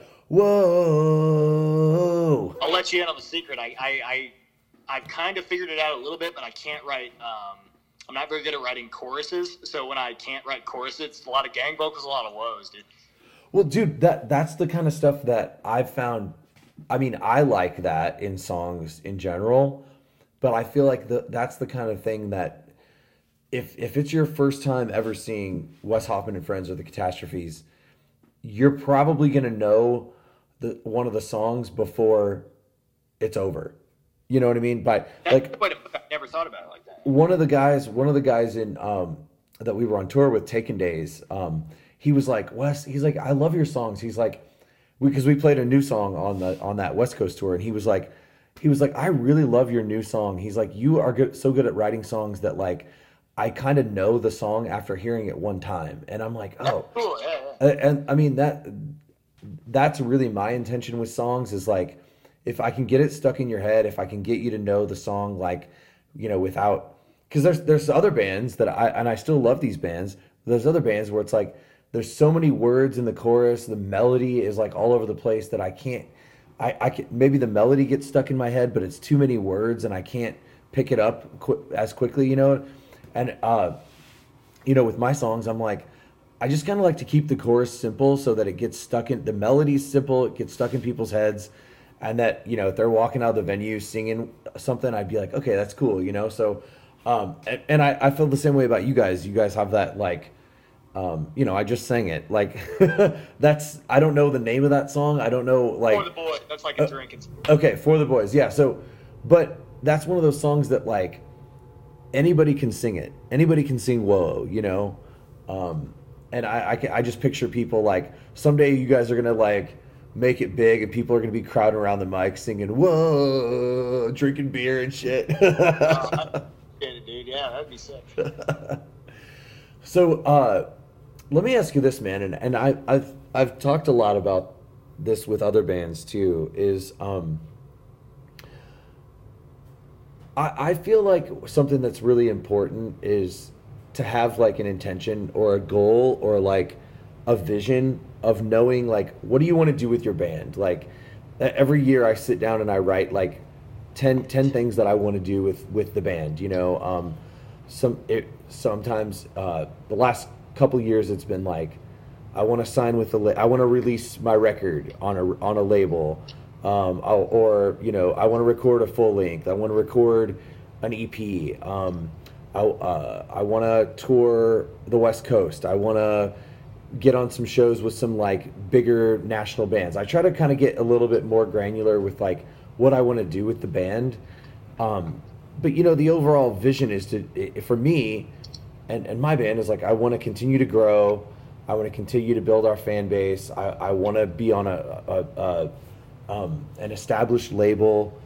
whoa. I'll let you in on the secret. I've kind of figured it out a little bit, but I can't write. I'm not very good at writing choruses, so when I can't write choruses, it's a lot of gang vocals, a lot of whoas, dude. Well, dude, that's the kind of stuff that I've found. I mean, I like that in songs in general, but I feel like that's the kind of thing that if it's your first time ever seeing Wes Hoffman and Friends or the Catastrophes, you're probably going to know one of the songs before it's over. You know what I mean? But like, I never thought about it like that. One of the guys in that we were on tour with, Taken Days, he was like, Wes, he's like, I love your songs. He's like, because we played a new song on that West Coast tour, and he was like, he was like, I really love your new song. He's like, you are good, so good at writing songs that like I kind of know the song after hearing it one time. And I'm like, That's oh, cool. Yeah, and I mean that's really my intention with songs is like if I can get it stuck in your head, if I can get you to know the song like, without because there's other bands that I still love these bands. There's other bands where it's like there's so many words in the chorus, the melody is like all over the place that I can't I can, maybe the melody gets stuck in my head, but it's too many words and I can't pick it up as quickly. And with my songs, I'm like, I just kind of like to keep the chorus simple so that it gets stuck in the melody's simple, it gets stuck in people's heads, and that if they're walking out of the venue singing something, I'd be like, okay, that's cool. So, and I feel the same way about you guys. You guys have that like, I just sang it like I don't know the name of that song. I don't know like For the Boys. That's like a drink. Okay, For the Boys. Yeah. So, but that's one of those songs that like anybody can sing it. Anybody can sing Whoa. And I just picture people like someday you guys are gonna like make it big and people are gonna be crowding around the mic singing Whoa, drinking beer and shit. I get it, dude. Yeah, that'd be sick. So let me ask you this, man, and I've talked a lot about this with other bands too. Is I feel like something that's really important is to have like an intention or a goal or like a vision of knowing like what do you want to do with your band. Like every year I sit down and I write like 10 things that I want to do with the band. Sometimes the last couple years it's been like I want to sign with I want to release my record on a label. I want to record a full length. I want to record an EP. I want to tour the West Coast. I want to get on some shows with some like bigger national bands. I try to kind of get a little bit more granular with like what I want to do with the band. But the overall vision is for me and my band is like, I want to continue to grow. I want to continue to build our fan base. I want to be on an established label.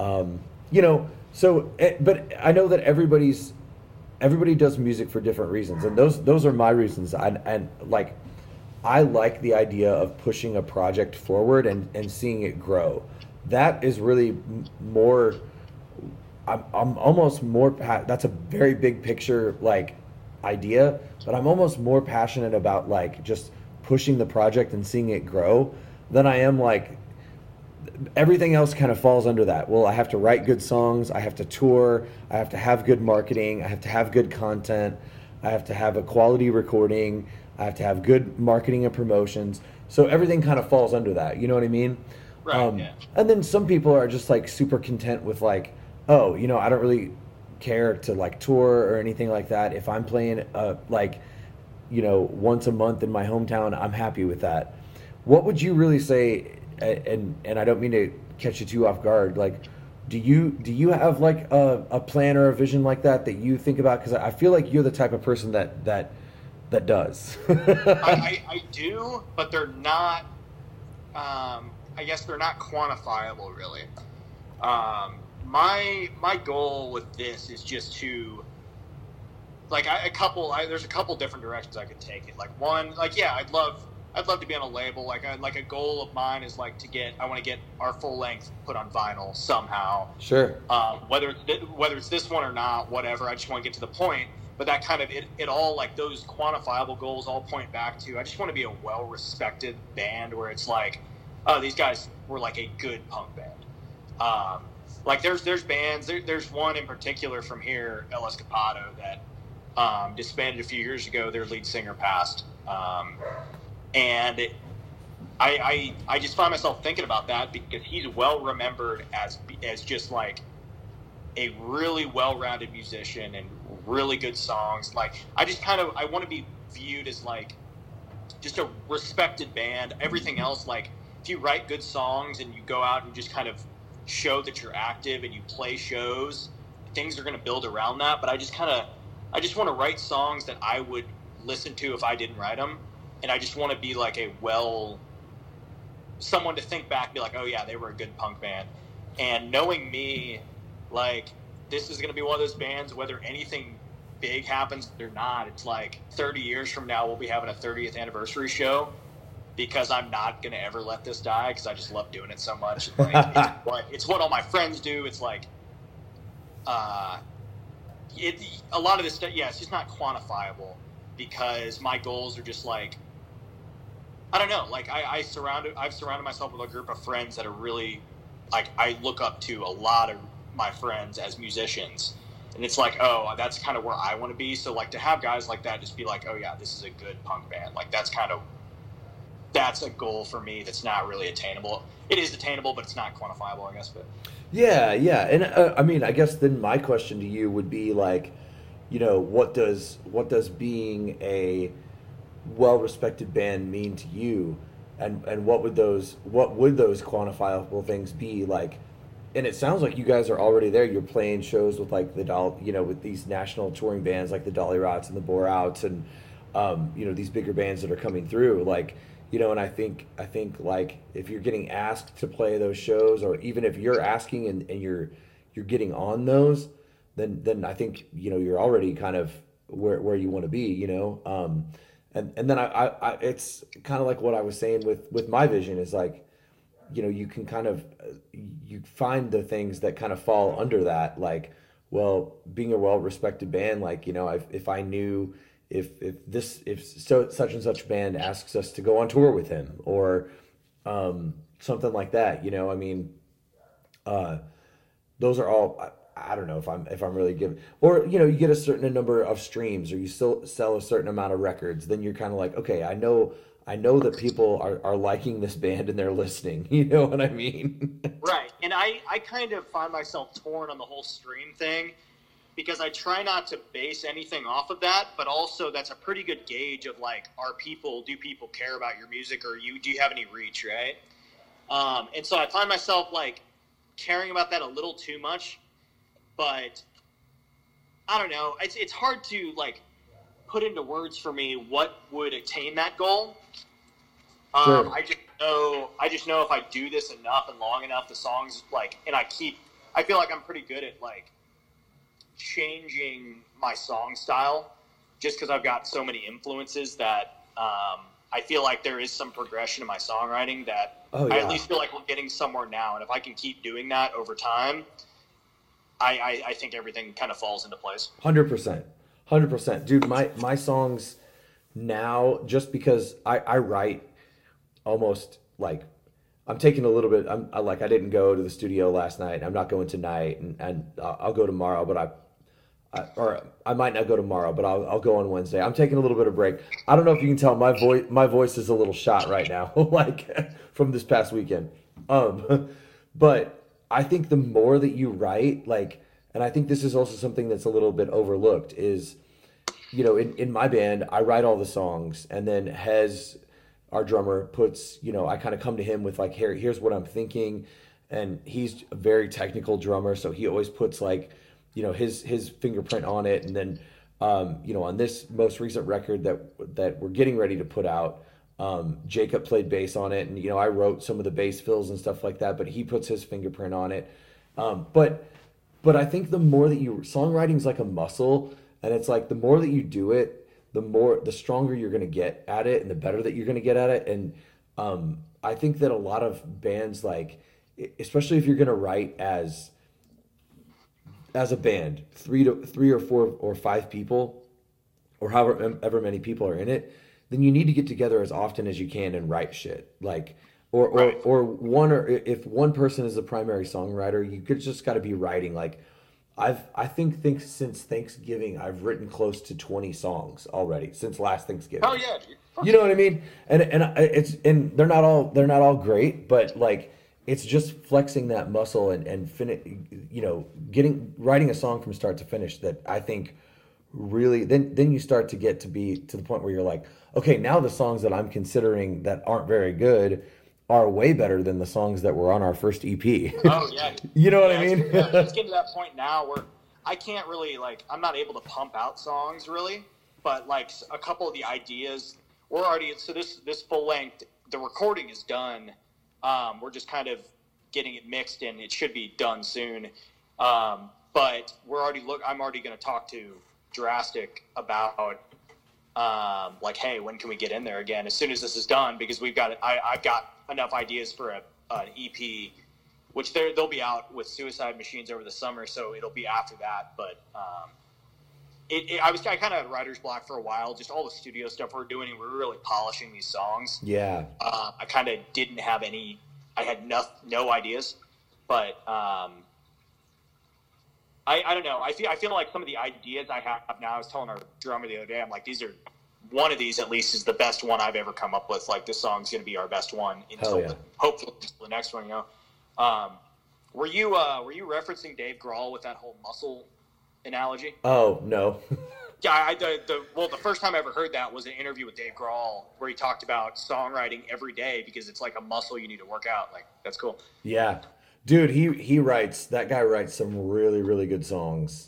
But I know that everybody does music for different reasons, and those are my reasons. I like the idea of pushing a project forward and seeing it grow. That is really more. I'm almost more. That's a very big picture like idea, but I'm almost more passionate about like just pushing the project and seeing it grow than I am like. Everything else kind of falls under that. Well, I have to write good songs. I have to tour. I have to have good marketing. I have to have good content. I have to have a quality recording. I have to have good marketing and promotions. So everything kind of falls under that. You know what I mean? Right. Yeah. And then some people are just like super content with like, oh, I don't really care to like tour or anything like that. If I'm playing once a month in my hometown, I'm happy with that. What would you really say? And I don't mean to catch you too off guard. Like, do you have like a plan or a vision like that you think about? Because I feel like you're the type of person that does. I do, but they're not. I guess they're not quantifiable, really. My goal with this is just to like there's a couple different directions I could take it. Like one, like yeah, I'd love to be on a label. Like a goal of mine is like I want to get our full length put on vinyl somehow. Sure. Whether it's this one or not, whatever. I just want to get to the point. But that kind of it all like those quantifiable goals all point back to I just want to be a well respected band where it's like, oh, these guys were like a good punk band. Like there's bands. There's one in particular from here, El Escapado, that disbanded a few years ago. Their lead singer passed. And I just find myself thinking about that because he's well remembered as just like a really well-rounded musician and really good songs. Like I want to be viewed as like just a respected band. Everything else, like if you write good songs and you go out and just kind of show that you're active and you play shows, things are going to build around that. But I just want to write songs that I would listen to if I didn't write them. And I just want to be like someone to think back, be like, oh yeah, they were a good punk band. And knowing me, like, this is going to be one of those bands, whether anything big happens or not, it's like 30 years from now, we'll be having a 30th anniversary show because I'm not going to ever let this die because I just love doing it so much. Like, it's what all my friends do. It's like, a lot of this stuff, yeah, it's just not quantifiable because my goals are just like, I don't know, like I've surrounded myself with a group of friends that are really, like, I look up to a lot of my friends as musicians, and it's like, oh, that's kind of where I want to be. So like to have guys like that just be like, oh yeah, this is a good punk band, like that's a goal for me that's not really attainable. It is attainable, but it's not quantifiable, I guess. But yeah, and I mean, I guess then my question to you would be like, you know, what does being a well-respected band mean to you, and what would those quantifiable things be like? And it sounds like you guys are already there. You're playing shows with like with these national touring bands like the Dolly Rots and the Bore Outs, and these bigger bands that are coming through. Like, you know, and I think like if you're getting asked to play those shows, or even if you're asking and you're getting on those, then I think, you know, you're already kind of where you want to be, you know. And then I it's kind of like what I was saying with my vision is like, you know, you can kind of you find the things that kind of fall under that, like, well, being a well-respected band, like, you know, if I knew if such and such band asks us to go on tour with him, or something like that, you know, I mean, those are all, I don't know if I'm really giving, or, you know, you get a certain number of streams, or you still sell a certain amount of records, then you're kind of like, okay, I know that people are liking this band and they're listening. You know what I mean? Right. And I kind of find myself torn on the whole stream thing because I try not to base anything off of that, but also that's a pretty good gauge of like, do people care about your music, or do you have any reach, right? And so I find myself like caring about that a little too much, but I don't know. It's hard to like put into words for me what would attain that goal. Sure. I just know if I do this enough and long enough, the songs like, and I feel like I'm pretty good at like changing my song style just because I've got so many influences that I feel like there is some progression in my songwriting that I at least feel like we're getting somewhere now. And if I can keep doing that over time, I think everything kind of falls into place. 100%. Dude, my songs now, just because I write almost like, I'm taking a little bit, I didn't go to the studio last night. I'm not going tonight, and I'll go tomorrow, but I might not go tomorrow, but I'll go on Wednesday. I'm taking a little bit of break. I don't know if you can tell, my voice is a little shot right now, like from this past weekend. But I think the more that you write, like, and I think this is also something that's a little bit overlooked, is, you know, in my band, I write all the songs, and then Hez, our drummer, puts, you know, I kind of come to him with like, here's what I'm thinking, and he's a very technical drummer, so he always puts like, you know, his fingerprint on it. And then, you know, on this most recent record that we're getting ready to put out, Jacob played bass on it, and, you know, I wrote some of the bass fills and stuff like that, but he puts his fingerprint on it. But I think the more that songwriting's like a muscle, and it's like the more that you do it, the stronger you're going to get at it, and the better that you're going to get at it. And I think that a lot of bands, like, especially if you're going to write as a band, three or four or five people, or however many people are in it, then you need to get together as often as you can and write shit. Like, or if one person is the primary songwriter, you could just got to be writing. Like, I think since Thanksgiving, I've written close to 20 songs already since last Thanksgiving. Oh yeah, dude. You know what I mean? And they're not all great, but like, it's just flexing that muscle and you know, writing a song from start to finish that I think really then you start to get to be to the point where you're like, okay, now the songs that I'm considering that aren't very good are way better than the songs that were on our first EP. Oh yeah. You know what I mean? It's getting to that point now where I can't really, like, I'm not able to pump out songs really, but like a couple of the ideas we're already, so this full length, the recording is done. We're just kind of getting it mixed, and it should be done soon. But I'm already going to talk to Drastic about like, hey, when can we get in there again? As soon as this is done, because I've got enough ideas for an EP, which they'll be out with Suicide Machines over the summer, so it'll be after that. But I kind of had writer's block for a while, just all the studio stuff we're doing, and we're really polishing these songs. Yeah. I kind of didn't have any. I had no ideas, but I don't know. I feel like some of the ideas I have now. I was telling our drummer the other day, I'm like, one of these at least is the best one I've ever come up with. Like, this song's going to be our best one until hopefully the next one. You know, were you referencing Dave Grohl with that whole muscle analogy? Oh no. Yeah, the first time I ever heard that was an interview with Dave Grohl where he talked about songwriting every day because it's like a muscle you need to work out. Like, that's cool. Yeah, dude, that guy writes some really, really good songs.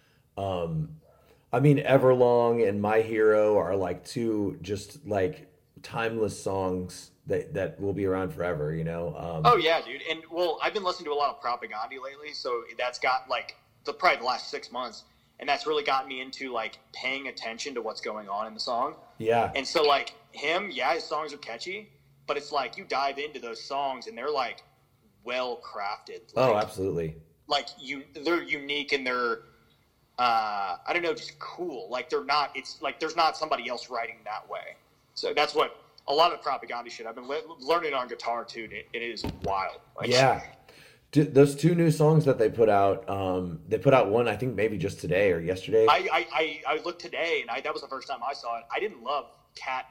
I mean, Everlong and My Hero are like two just like timeless songs that will be around forever, you know? Oh yeah, dude. And well, I've been listening to a lot of Propagandhi lately, so that's got like probably the last 6 months. And that's really gotten me into like paying attention to what's going on in the song. Yeah. And so like his songs are catchy, but it's like you dive into those songs and they're like well crafted. Like, oh, absolutely. Like they're unique and they're I don't know, just cool. Like it's like there's not somebody else writing that way. So that's what a lot of Propagandhi shit. I've been learning on guitar too. It is wild. Like, yeah. Those two new songs that they put out one, I think maybe just today or yesterday. I looked today, and that was the first time I saw it. I didn't love Cat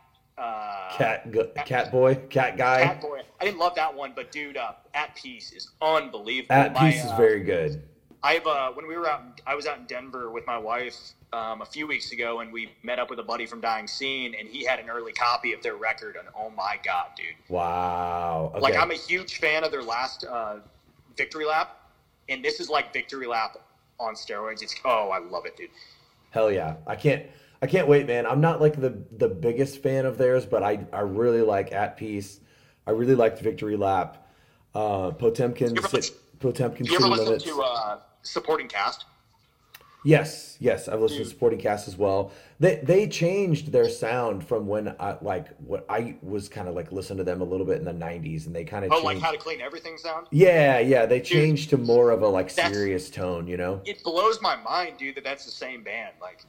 Boy. I didn't love that one, but dude, At Peace is unbelievable. At Peace is very good. I was out in Denver with my wife a few weeks ago, and we met up with a buddy from Dying Scene, and he had an early copy of their record, and oh my god, dude! Wow. Okay. Like, I'm a huge fan of their last Victory Lap, and this is like Victory Lap on steroids. I love it, dude. Hell yeah. I can't wait, man. I'm not like the biggest fan of theirs, but I really like At Peace. I really liked Victory Lap. Potemkin you ever City listen Limits. to Supporting Cast? Yes, I've listened to Supporting Cast as well. They changed their sound from when I was kind of like listening to them a little bit in the 90s, and they kind of changed. Like How to Clean Everything sound? Yeah, they changed to more of a like serious tone, you know? It blows my mind, dude, that's the same band. Like,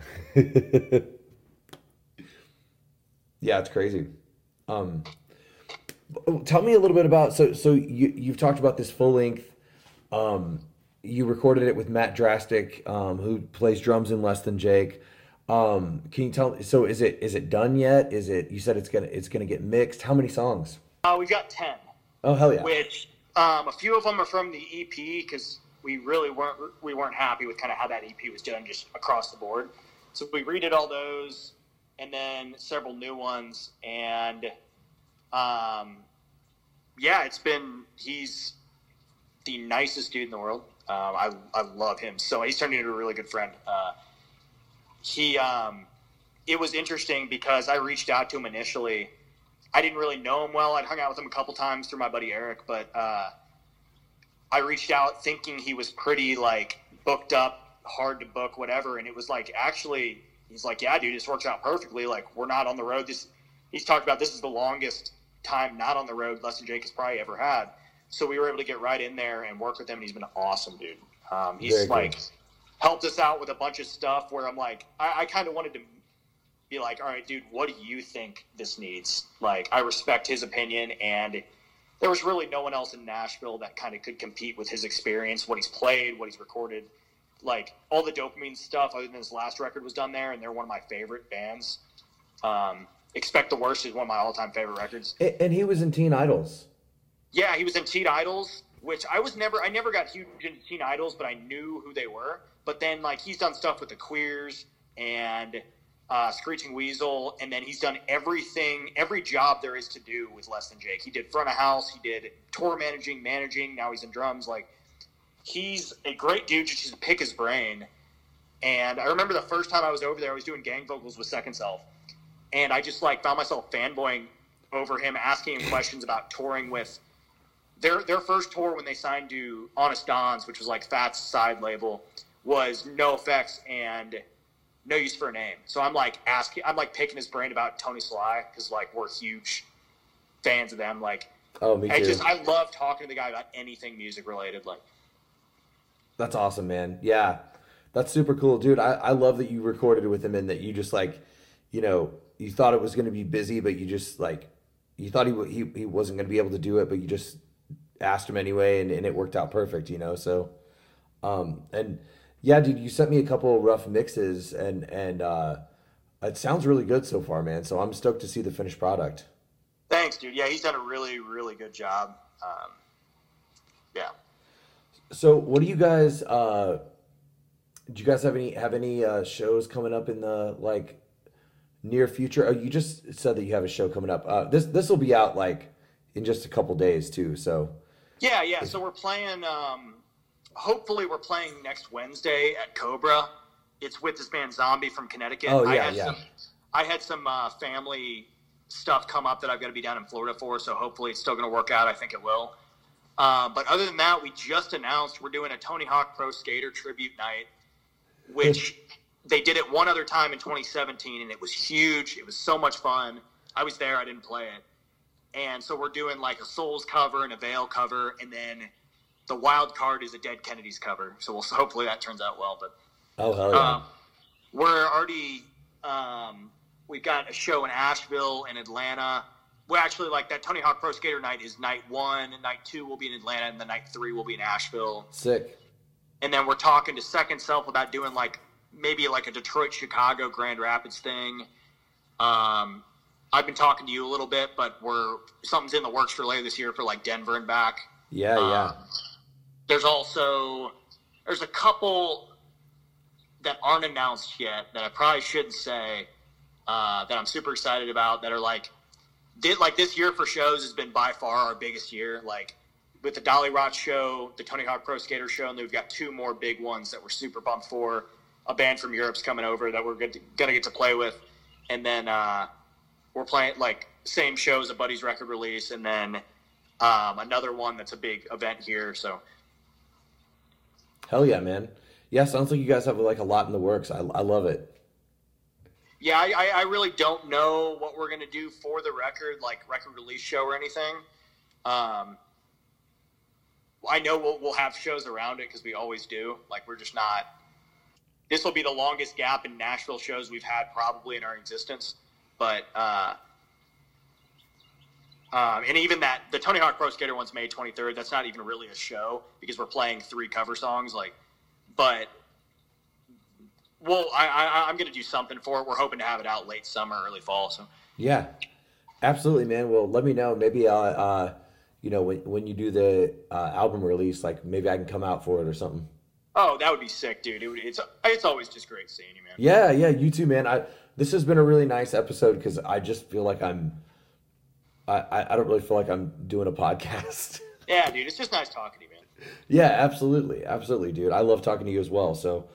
yeah, it's crazy. Tell me a little bit about so you've talked about this full length. You recorded it with Matt Drastic, who plays drums in Less Than Jake. Can you tell? So is it done yet? You said it's gonna get mixed. How many songs? We've got 10. Oh hell yeah! Which a few of them are from the EP because we weren't happy with kind of how that EP was done just across the board. So we redid all those, and then several new ones, and he's the nicest dude in the world. I love him. So he's turned into a really good friend. It was interesting because I reached out to him initially. I didn't really know him well. I'd hung out with him a couple times through my buddy Eric, but I reached out thinking he was pretty like booked up, hard to book, whatever. And it was like, actually, he's like, yeah, dude, this works out perfectly. Like, we're not on the road. He's talked about this is the longest time not on the road Less Than Jake has probably ever had. So we were able to get right in there and work with him, and he's been awesome, dude. He's like helped us out with a bunch of stuff where I'm like, I kind of wanted to be like, all right, dude, what do you think this needs? Like, I respect his opinion, and there was really no one else in Nashville that kind of could compete with his experience, what he's played, what he's recorded. Like, all the Dopamine stuff other than his last record was done there, and they're one of my favorite bands. Expect the Worst is one of my all-time favorite records. And he was in Teen Idols. Yeah, he was in Teen Idols, which I never got huge into Teen Idols, but I knew who they were. But then, like, he's done stuff with the Queers and Screeching Weasel, and then he's done every job there is to do with Less Than Jake. He did front of house, he did tour managing, now he's in drums. Like, he's a great dude, just to pick his brain. And I remember the first time I was over there, I was doing gang vocals with Second Self, and I just, like, found myself fanboying over him, asking him questions about touring with their first tour when they signed to Honest Don's, which was like Fat's side label, was No Effects and No Use for a Name. So I'm like picking his brain about Tony Sly because like we're huge fans of them. Like, oh, me too. I love talking to the guy about anything music related. Like, that's awesome, man. Yeah, that's super cool, dude. I love that you recorded with him and that you just like, you know, you thought it was going to be busy, but you just like, you thought he wasn't going to be able to do it, but you just asked him anyway, and it worked out perfect, you know. So, and yeah, dude, you sent me a couple of rough mixes, and it sounds really good so far, man. So I'm stoked to see the finished product. Thanks, dude. Yeah, he's done a really, really good job. Yeah. So, what do you guys? Do you guys have any shows coming up in the like near future? Oh, you just said that you have a show coming up. This will be out like in just a couple days too. So. Yeah. So we're playing. Hopefully, we're playing next Wednesday at Cobra. It's with this band Zombie from Connecticut. Oh yeah, I had some family stuff come up that I've got to be down in Florida for, so hopefully it's still going to work out. I think it will. But other than that, we just announced we're doing a Tony Hawk Pro Skater tribute night, which they did it one other time in 2017, and it was huge. It was so much fun. I was there. I didn't play it. And so we're doing like a Souls cover and a Veil cover, and then the wild card is a Dead Kennedys cover. So hopefully that turns out well. But oh, hell yeah. We're already we've got a show in Asheville and Atlanta. Well, actually, like that Tony Hawk Pro Skater night is night 1, and night 2 will be in Atlanta, and the night 3 will be in Asheville. Sick. And then we're talking to Second Self about doing like maybe like a Detroit, Chicago, Grand Rapids thing. I've been talking to you a little bit, but something's in the works for later this year for like Denver and back. Yeah. There's a couple that aren't announced yet that I probably shouldn't say that I'm super excited about that are like this year for shows has been by far our biggest year. Like with the Dolly Rot show, the Tony Hawk Pro Skater show, and then we've got 2 more big ones that we're super pumped for. A band from Europe's coming over that we're gonna get to play with, and then we're playing like same show as a Buddy's record release, and then another one that's a big event here. So hell yeah, man. Yeah, sounds like you guys have like a lot in the works. I love it. Yeah, I really don't know what we're gonna do for the record release show or anything. I know we'll have shows around it because we always do. Like we're just not. This will be the longest gap in Nashville shows we've had probably in our existence. But and even that the Tony Hawk Pro Skater one's May 23rd. That's not even really a show because we're playing 3 cover songs. But I'm going to do something for it. We're hoping to have it out late summer, early fall. So yeah, absolutely, man. Well, let me know. Maybe when you do the album release, like maybe I can come out for it or something. Oh, that would be sick, dude. It's always just great seeing you, man. Yeah, you too, man. This has been a really nice episode because I just feel like I don't really feel like I'm doing a podcast. Yeah, dude, it's just nice talking to you, man. Yeah, absolutely, dude. I love talking to you as well. So,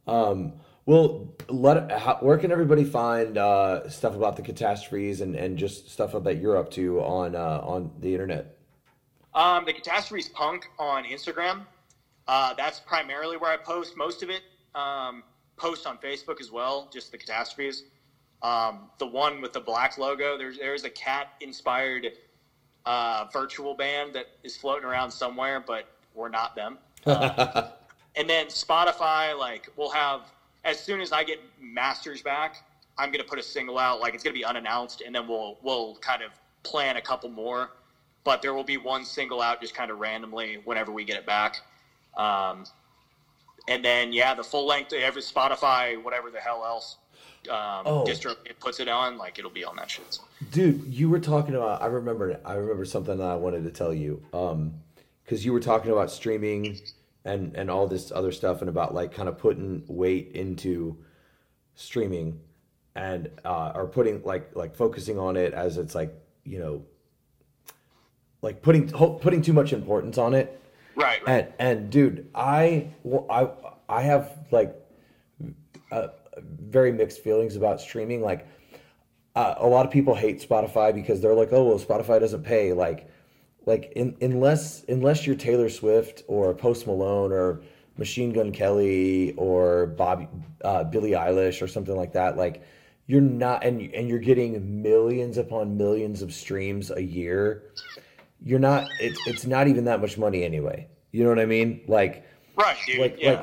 where can everybody find stuff about the Catastrophes and just stuff that you're up to on the internet? The Catastrophes Punk on Instagram. That's primarily where I post most of it. Post on Facebook as well, just the Catastrophes. The one with the black logo, there's a cat-inspired virtual band that is floating around somewhere, but we're not them. And then Spotify, we'll have, as soon as I get masters back, I'm going to put a single out, it's going to be unannounced, and then we'll kind of plan a couple more. But there will be one single out just kind of randomly whenever we get it back. And then, the full length, every Spotify, whatever the hell else distro it puts it on, it'll be on that shit. So. Dude, you were talking about, I remember something that I wanted to tell you. Because you were talking about streaming and all this other stuff and about kind of putting weight into streaming and or putting focusing on it as it's putting too much importance on it. Right. And dude, I have very mixed feelings about streaming. A lot of people hate Spotify because they're oh, well, Spotify doesn't pay. like unless you're Taylor Swift or Post Malone or Machine Gun Kelly or Billie Eilish or something like that, like you're not, and you're getting millions upon millions of streams a year. You're not. It's not even that much money anyway. You know what I mean? Like, Right, dude.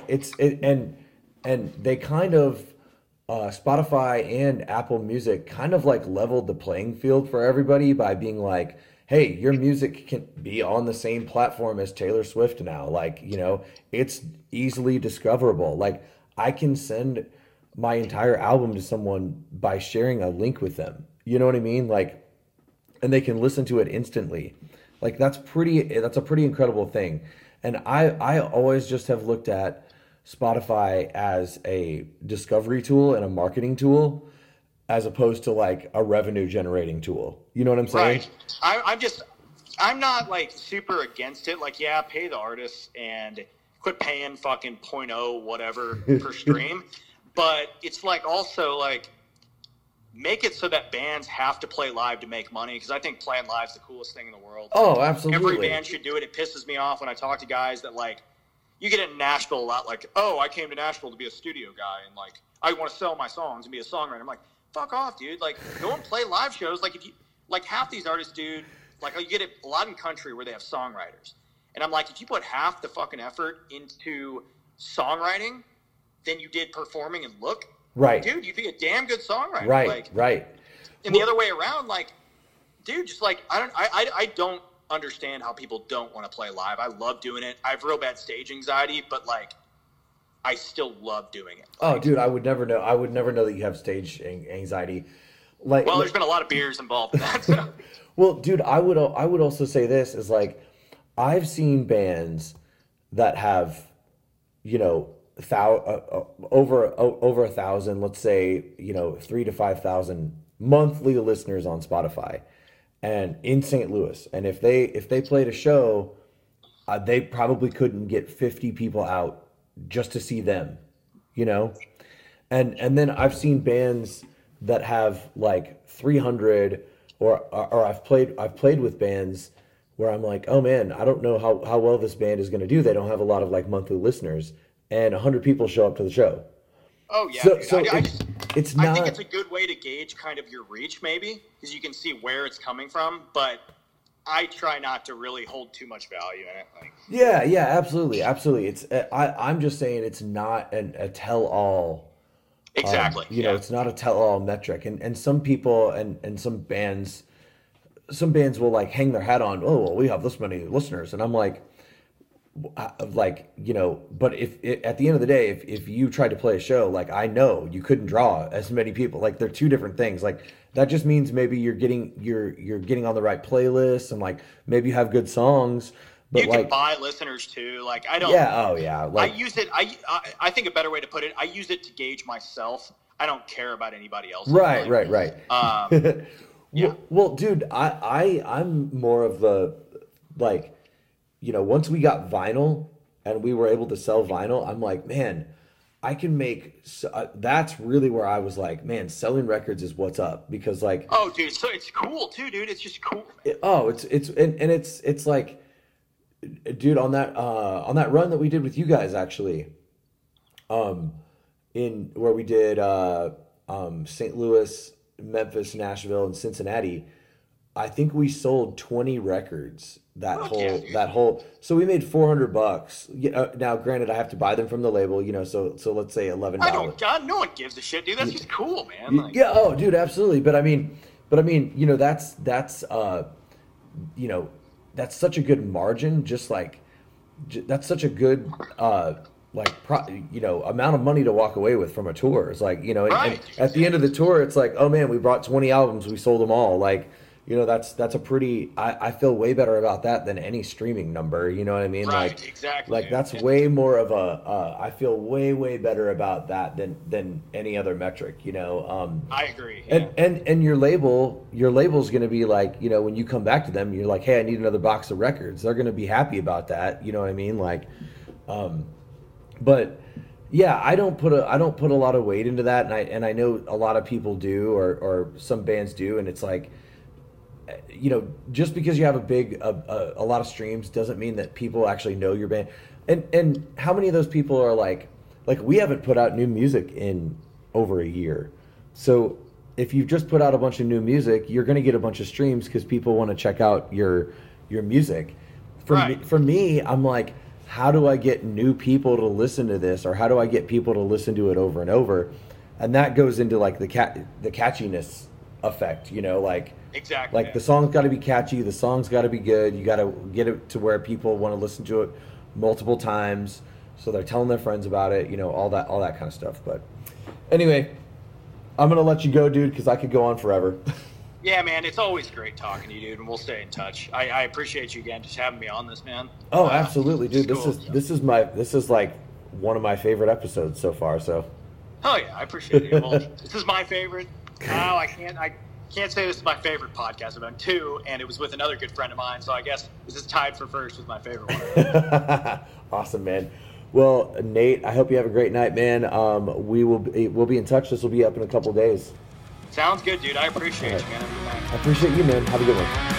and they kind of Spotify and Apple Music kind of like leveled the playing field for everybody by being like, hey, your music can be on the same platform as Taylor Swift now. Like, it's easily discoverable. Like, I can send my entire album to someone by sharing a link with them. You know what I mean? Like, and they can listen to it instantly. Like, that's a pretty incredible thing. And I always just have looked at Spotify as a discovery tool and a marketing tool, as opposed to like a revenue generating tool. You know what I'm saying? Right. I'm not like super against it. Like, yeah, pay the artists and quit paying fucking point oh whatever per stream. But it's like also like make it so that bands have to play live to make money, because I think playing live is the coolest thing in the world. Oh, absolutely. Every band should do it. It pisses me off when I talk to guys that like, you get it in Nashville a lot, like, oh, I came to Nashville to be a studio guy and like I want to sell my songs and be a songwriter. I'm like, fuck off, dude. Like, go and play live shows. Like, if you like half these artists, dude, like you get it a lot in country where they have songwriters. And I'm like, if you put half the fucking effort into songwriting than you did performing and look, right, dude, you'd be a damn good songwriter. Right, like, right. And the other way around, like, dude, just like I don't understand how people don't want to play live. I love doing it. I have real bad stage anxiety, but like, I still love doing it. Oh, dude, I would never know. I would never know that you have stage anxiety. Like, well, there's been a lot of beers involved in that. So. Well, dude, I would also say this is like, I've seen bands that have, over 1,000, let's say, 3,000 to 5,000 monthly listeners on Spotify, and in St. Louis. And if they played a show, they probably couldn't get 50 people out just to see them, and then I've seen bands that have like 300, or I've played with bands where I'm like, oh man, I don't know how well this band is going to do. They don't have a lot of like monthly listeners, and 100 people show up to the show. Oh yeah, so I think it's a good way to gauge kind of your reach, maybe, because you can see where it's coming from. But I try not to really hold too much value in it. Like, yeah, absolutely. It's I'm just saying it's not a tell-all. Exactly. It's not a tell-all metric, and some people and some bands will like hang their hat on, oh, well, we have this many listeners, and I'm like, but if at the end of the day, if you tried to play a show, like, I know you couldn't draw as many people. Like, they're two different things. Like, that just means maybe you're getting on the right playlist, and like maybe you have good songs. But you can buy listeners too. Like, I don't. Yeah. Oh yeah. Like, I use it. I think a better way to put it, I use it to gauge myself. I don't care about anybody else. Right. Yeah. Well, dude, I'm more of the, like, once we got vinyl and we were able to sell vinyl, I'm like, man, I can make. That's really where I was like, man, selling records is what's up, because like. Oh, dude, so it's cool too, dude. It's just cool. It's like, dude, on that run that we did with you guys, actually, in where we did St. Louis, Memphis, Nashville, and Cincinnati, I think we sold 20 records that whole. So we made $400. Now, granted, I have to buy them from the label, so let's say $11. God, no one gives a shit, dude. That's just cool, man. Like, yeah. Oh, dude, absolutely. But I mean, that's that's such a good margin. Just like, that's such a good amount of money to walk away with from a tour. It's like, and at the end of the tour, it's like, oh man, we brought 20 albums, we sold them all. Like, that's a pretty. I feel way better about that than any streaming number. You know what I mean? Right, like, exactly. Like, that's way more of a. I feel way better about that than any other metric. I agree. Yeah. And your label's going to be like, when you come back to them, you're like, hey, I need another box of records. They're going to be happy about that. You know what I mean? Like, but yeah, I don't put a lot of weight into that, and I know a lot of people do, or some bands do, and it's like, just because you have a lot of streams doesn't mean that people actually know your band. And how many of those people are like we haven't put out new music in over a year. So if you've just put out a bunch of new music, you're going to get a bunch of streams because people want to check out your music. For me, I'm like, how do I get new people to listen to this, or how do I get people to listen to it over and over? And that goes into like the catchiness effect, Exactly. Like the song's got to be catchy, the song's got to be good. You got to get it to where people want to listen to it multiple times, so they're telling their friends about it, all that kind of stuff. But anyway, I'm gonna let you go, dude, because I could go on forever. Yeah, man, it's always great talking to you, dude, and we'll stay in touch. I appreciate you again just having me on this, man. Oh, absolutely, dude. Cool. This is like one of my favorite episodes so far. So. Oh yeah, I appreciate it. Well, this is my favorite. Now I can't say this is my favorite podcast. I've done 2, and it was with another good friend of mine. So I guess this is tied for first with my favorite one. Awesome, man. Well, Nate, I hope you have a great night, man. We'll be in touch. This will be up in a couple days. Sounds good, dude. I appreciate you, man. I appreciate you, man. Have a good one.